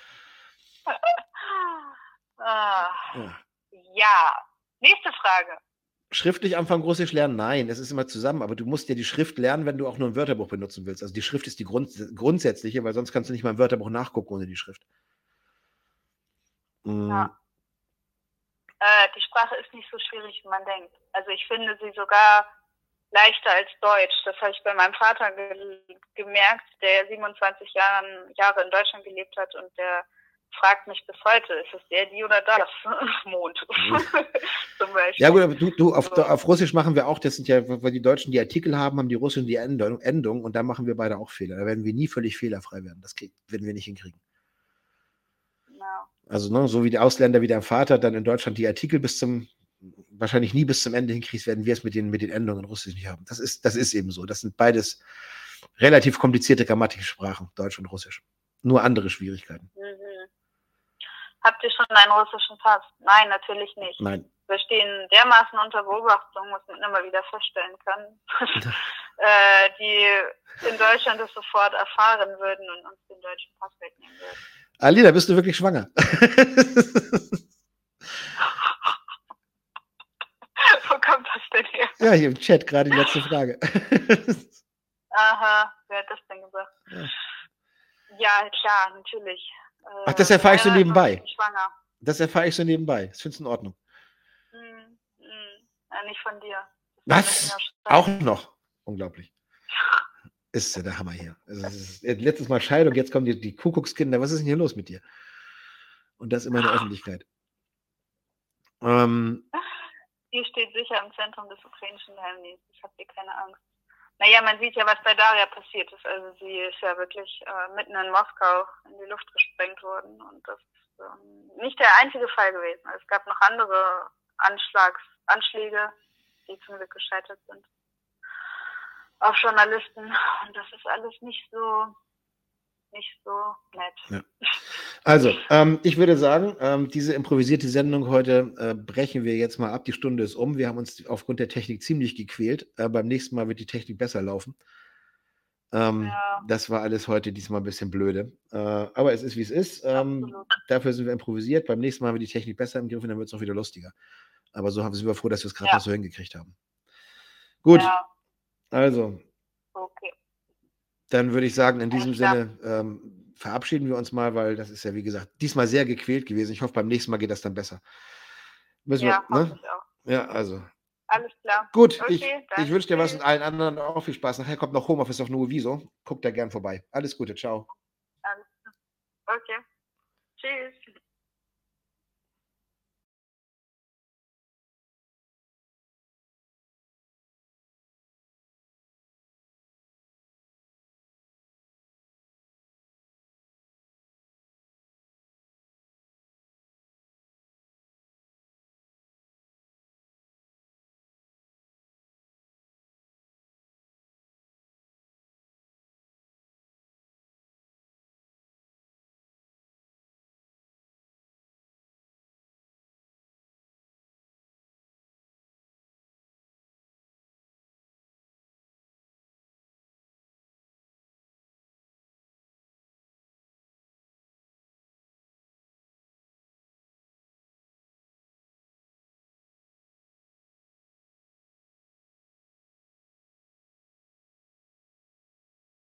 Ja, nächste Frage. Schriftlich anfangen, Russisch lernen? Nein, es ist immer zusammen, aber du musst ja die Schrift lernen, wenn du auch nur ein Wörterbuch benutzen willst. Also die Schrift ist die grundsätzliche, weil sonst kannst du nicht mal ein Wörterbuch nachgucken ohne die Schrift. Ja. Die Sprache ist nicht so schwierig, wie man denkt. Also ich finde sie sogar leichter als Deutsch. Das habe ich bei meinem Vater gemerkt, der 27 Jahre in Deutschland gelebt hat und der fragt mich bis heute, ist es der, die oder das Mond? Zum Beispiel. Ja gut, aber du auf Russisch machen wir auch, das sind ja, weil die Deutschen die Artikel haben die Russen die Endung und da machen wir beide auch Fehler. Da werden wir nie völlig fehlerfrei werden. Das werden wir nicht hinkriegen. Ja. Also so wie die Ausländer wie dein Vater dann in Deutschland die Artikel wahrscheinlich nie bis zum Ende hinkriegst, werden wir es mit den Endungen in Russisch nicht haben. Das ist eben so. Das sind beides relativ komplizierte Grammatik-Sprachen, Deutsch und Russisch. Nur andere Schwierigkeiten. Habt ihr schon einen russischen Pass? Nein, natürlich nicht. Nein. Wir stehen dermaßen unter Beobachtung, was man immer wieder feststellen kann, die in Deutschland das sofort erfahren würden und uns den deutschen Pass wegnehmen würden. Alina, bist du wirklich schwanger? Wo kommt das denn her? Ja, hier im Chat gerade die letzte Frage. Aha, wer hat das denn gesagt? Ja, klar, natürlich. Ach, das erfahre ich so nebenbei. Ich bin schwanger. Das erfahre ich so nebenbei. Das findest du in Ordnung. Ja, nicht von dir. Was? Auch noch? Unglaublich. Ist ja der Hammer hier. Letztes Mal Scheidung, jetzt kommen die Kuckuckskinder. Was ist denn hier los mit dir? Und das immer in der Öffentlichkeit. Die steht sicher im Zentrum des ukrainischen Geheimdienstes. Ich habe hier keine Angst. Naja, man sieht ja, was bei Daria passiert ist. Also sie ist ja wirklich mitten in Moskau in die Luft gesprengt worden. Und das ist nicht der einzige Fall gewesen. Es gab noch andere Anschläge, die zum Glück gescheitert sind. Auf Journalisten. Und das ist alles nicht so nett. Ja. Also, ich würde sagen, diese improvisierte Sendung heute brechen wir jetzt mal ab. Die Stunde ist um. Wir haben uns aufgrund der Technik ziemlich gequält. Beim nächsten Mal wird die Technik besser laufen. Das war alles heute diesmal ein bisschen blöde. Aber es ist, wie es ist. Dafür sind wir improvisiert. Beim nächsten Mal haben wir die Technik besser im Griff und dann wird es auch wieder lustiger. Aber so sind wir froh, dass wir es gerade noch so hingekriegt haben. Gut. Ja. Also. Okay. Dann würde ich sagen, in diesem Sinne verabschieden wir uns mal, weil das ist ja, wie gesagt, diesmal sehr gequält gewesen. Ich hoffe, beim nächsten Mal geht das dann besser. Müssen wir, ne? Ich auch. Ja, also. Alles klar. Gut, okay, ich wünsche dir was und allen anderen auch viel Spaß. Nachher kommt noch Homeoffice auf Nuoviso. Guckt da gern vorbei. Alles Gute, ciao. Alles klar. Okay. Tschüss.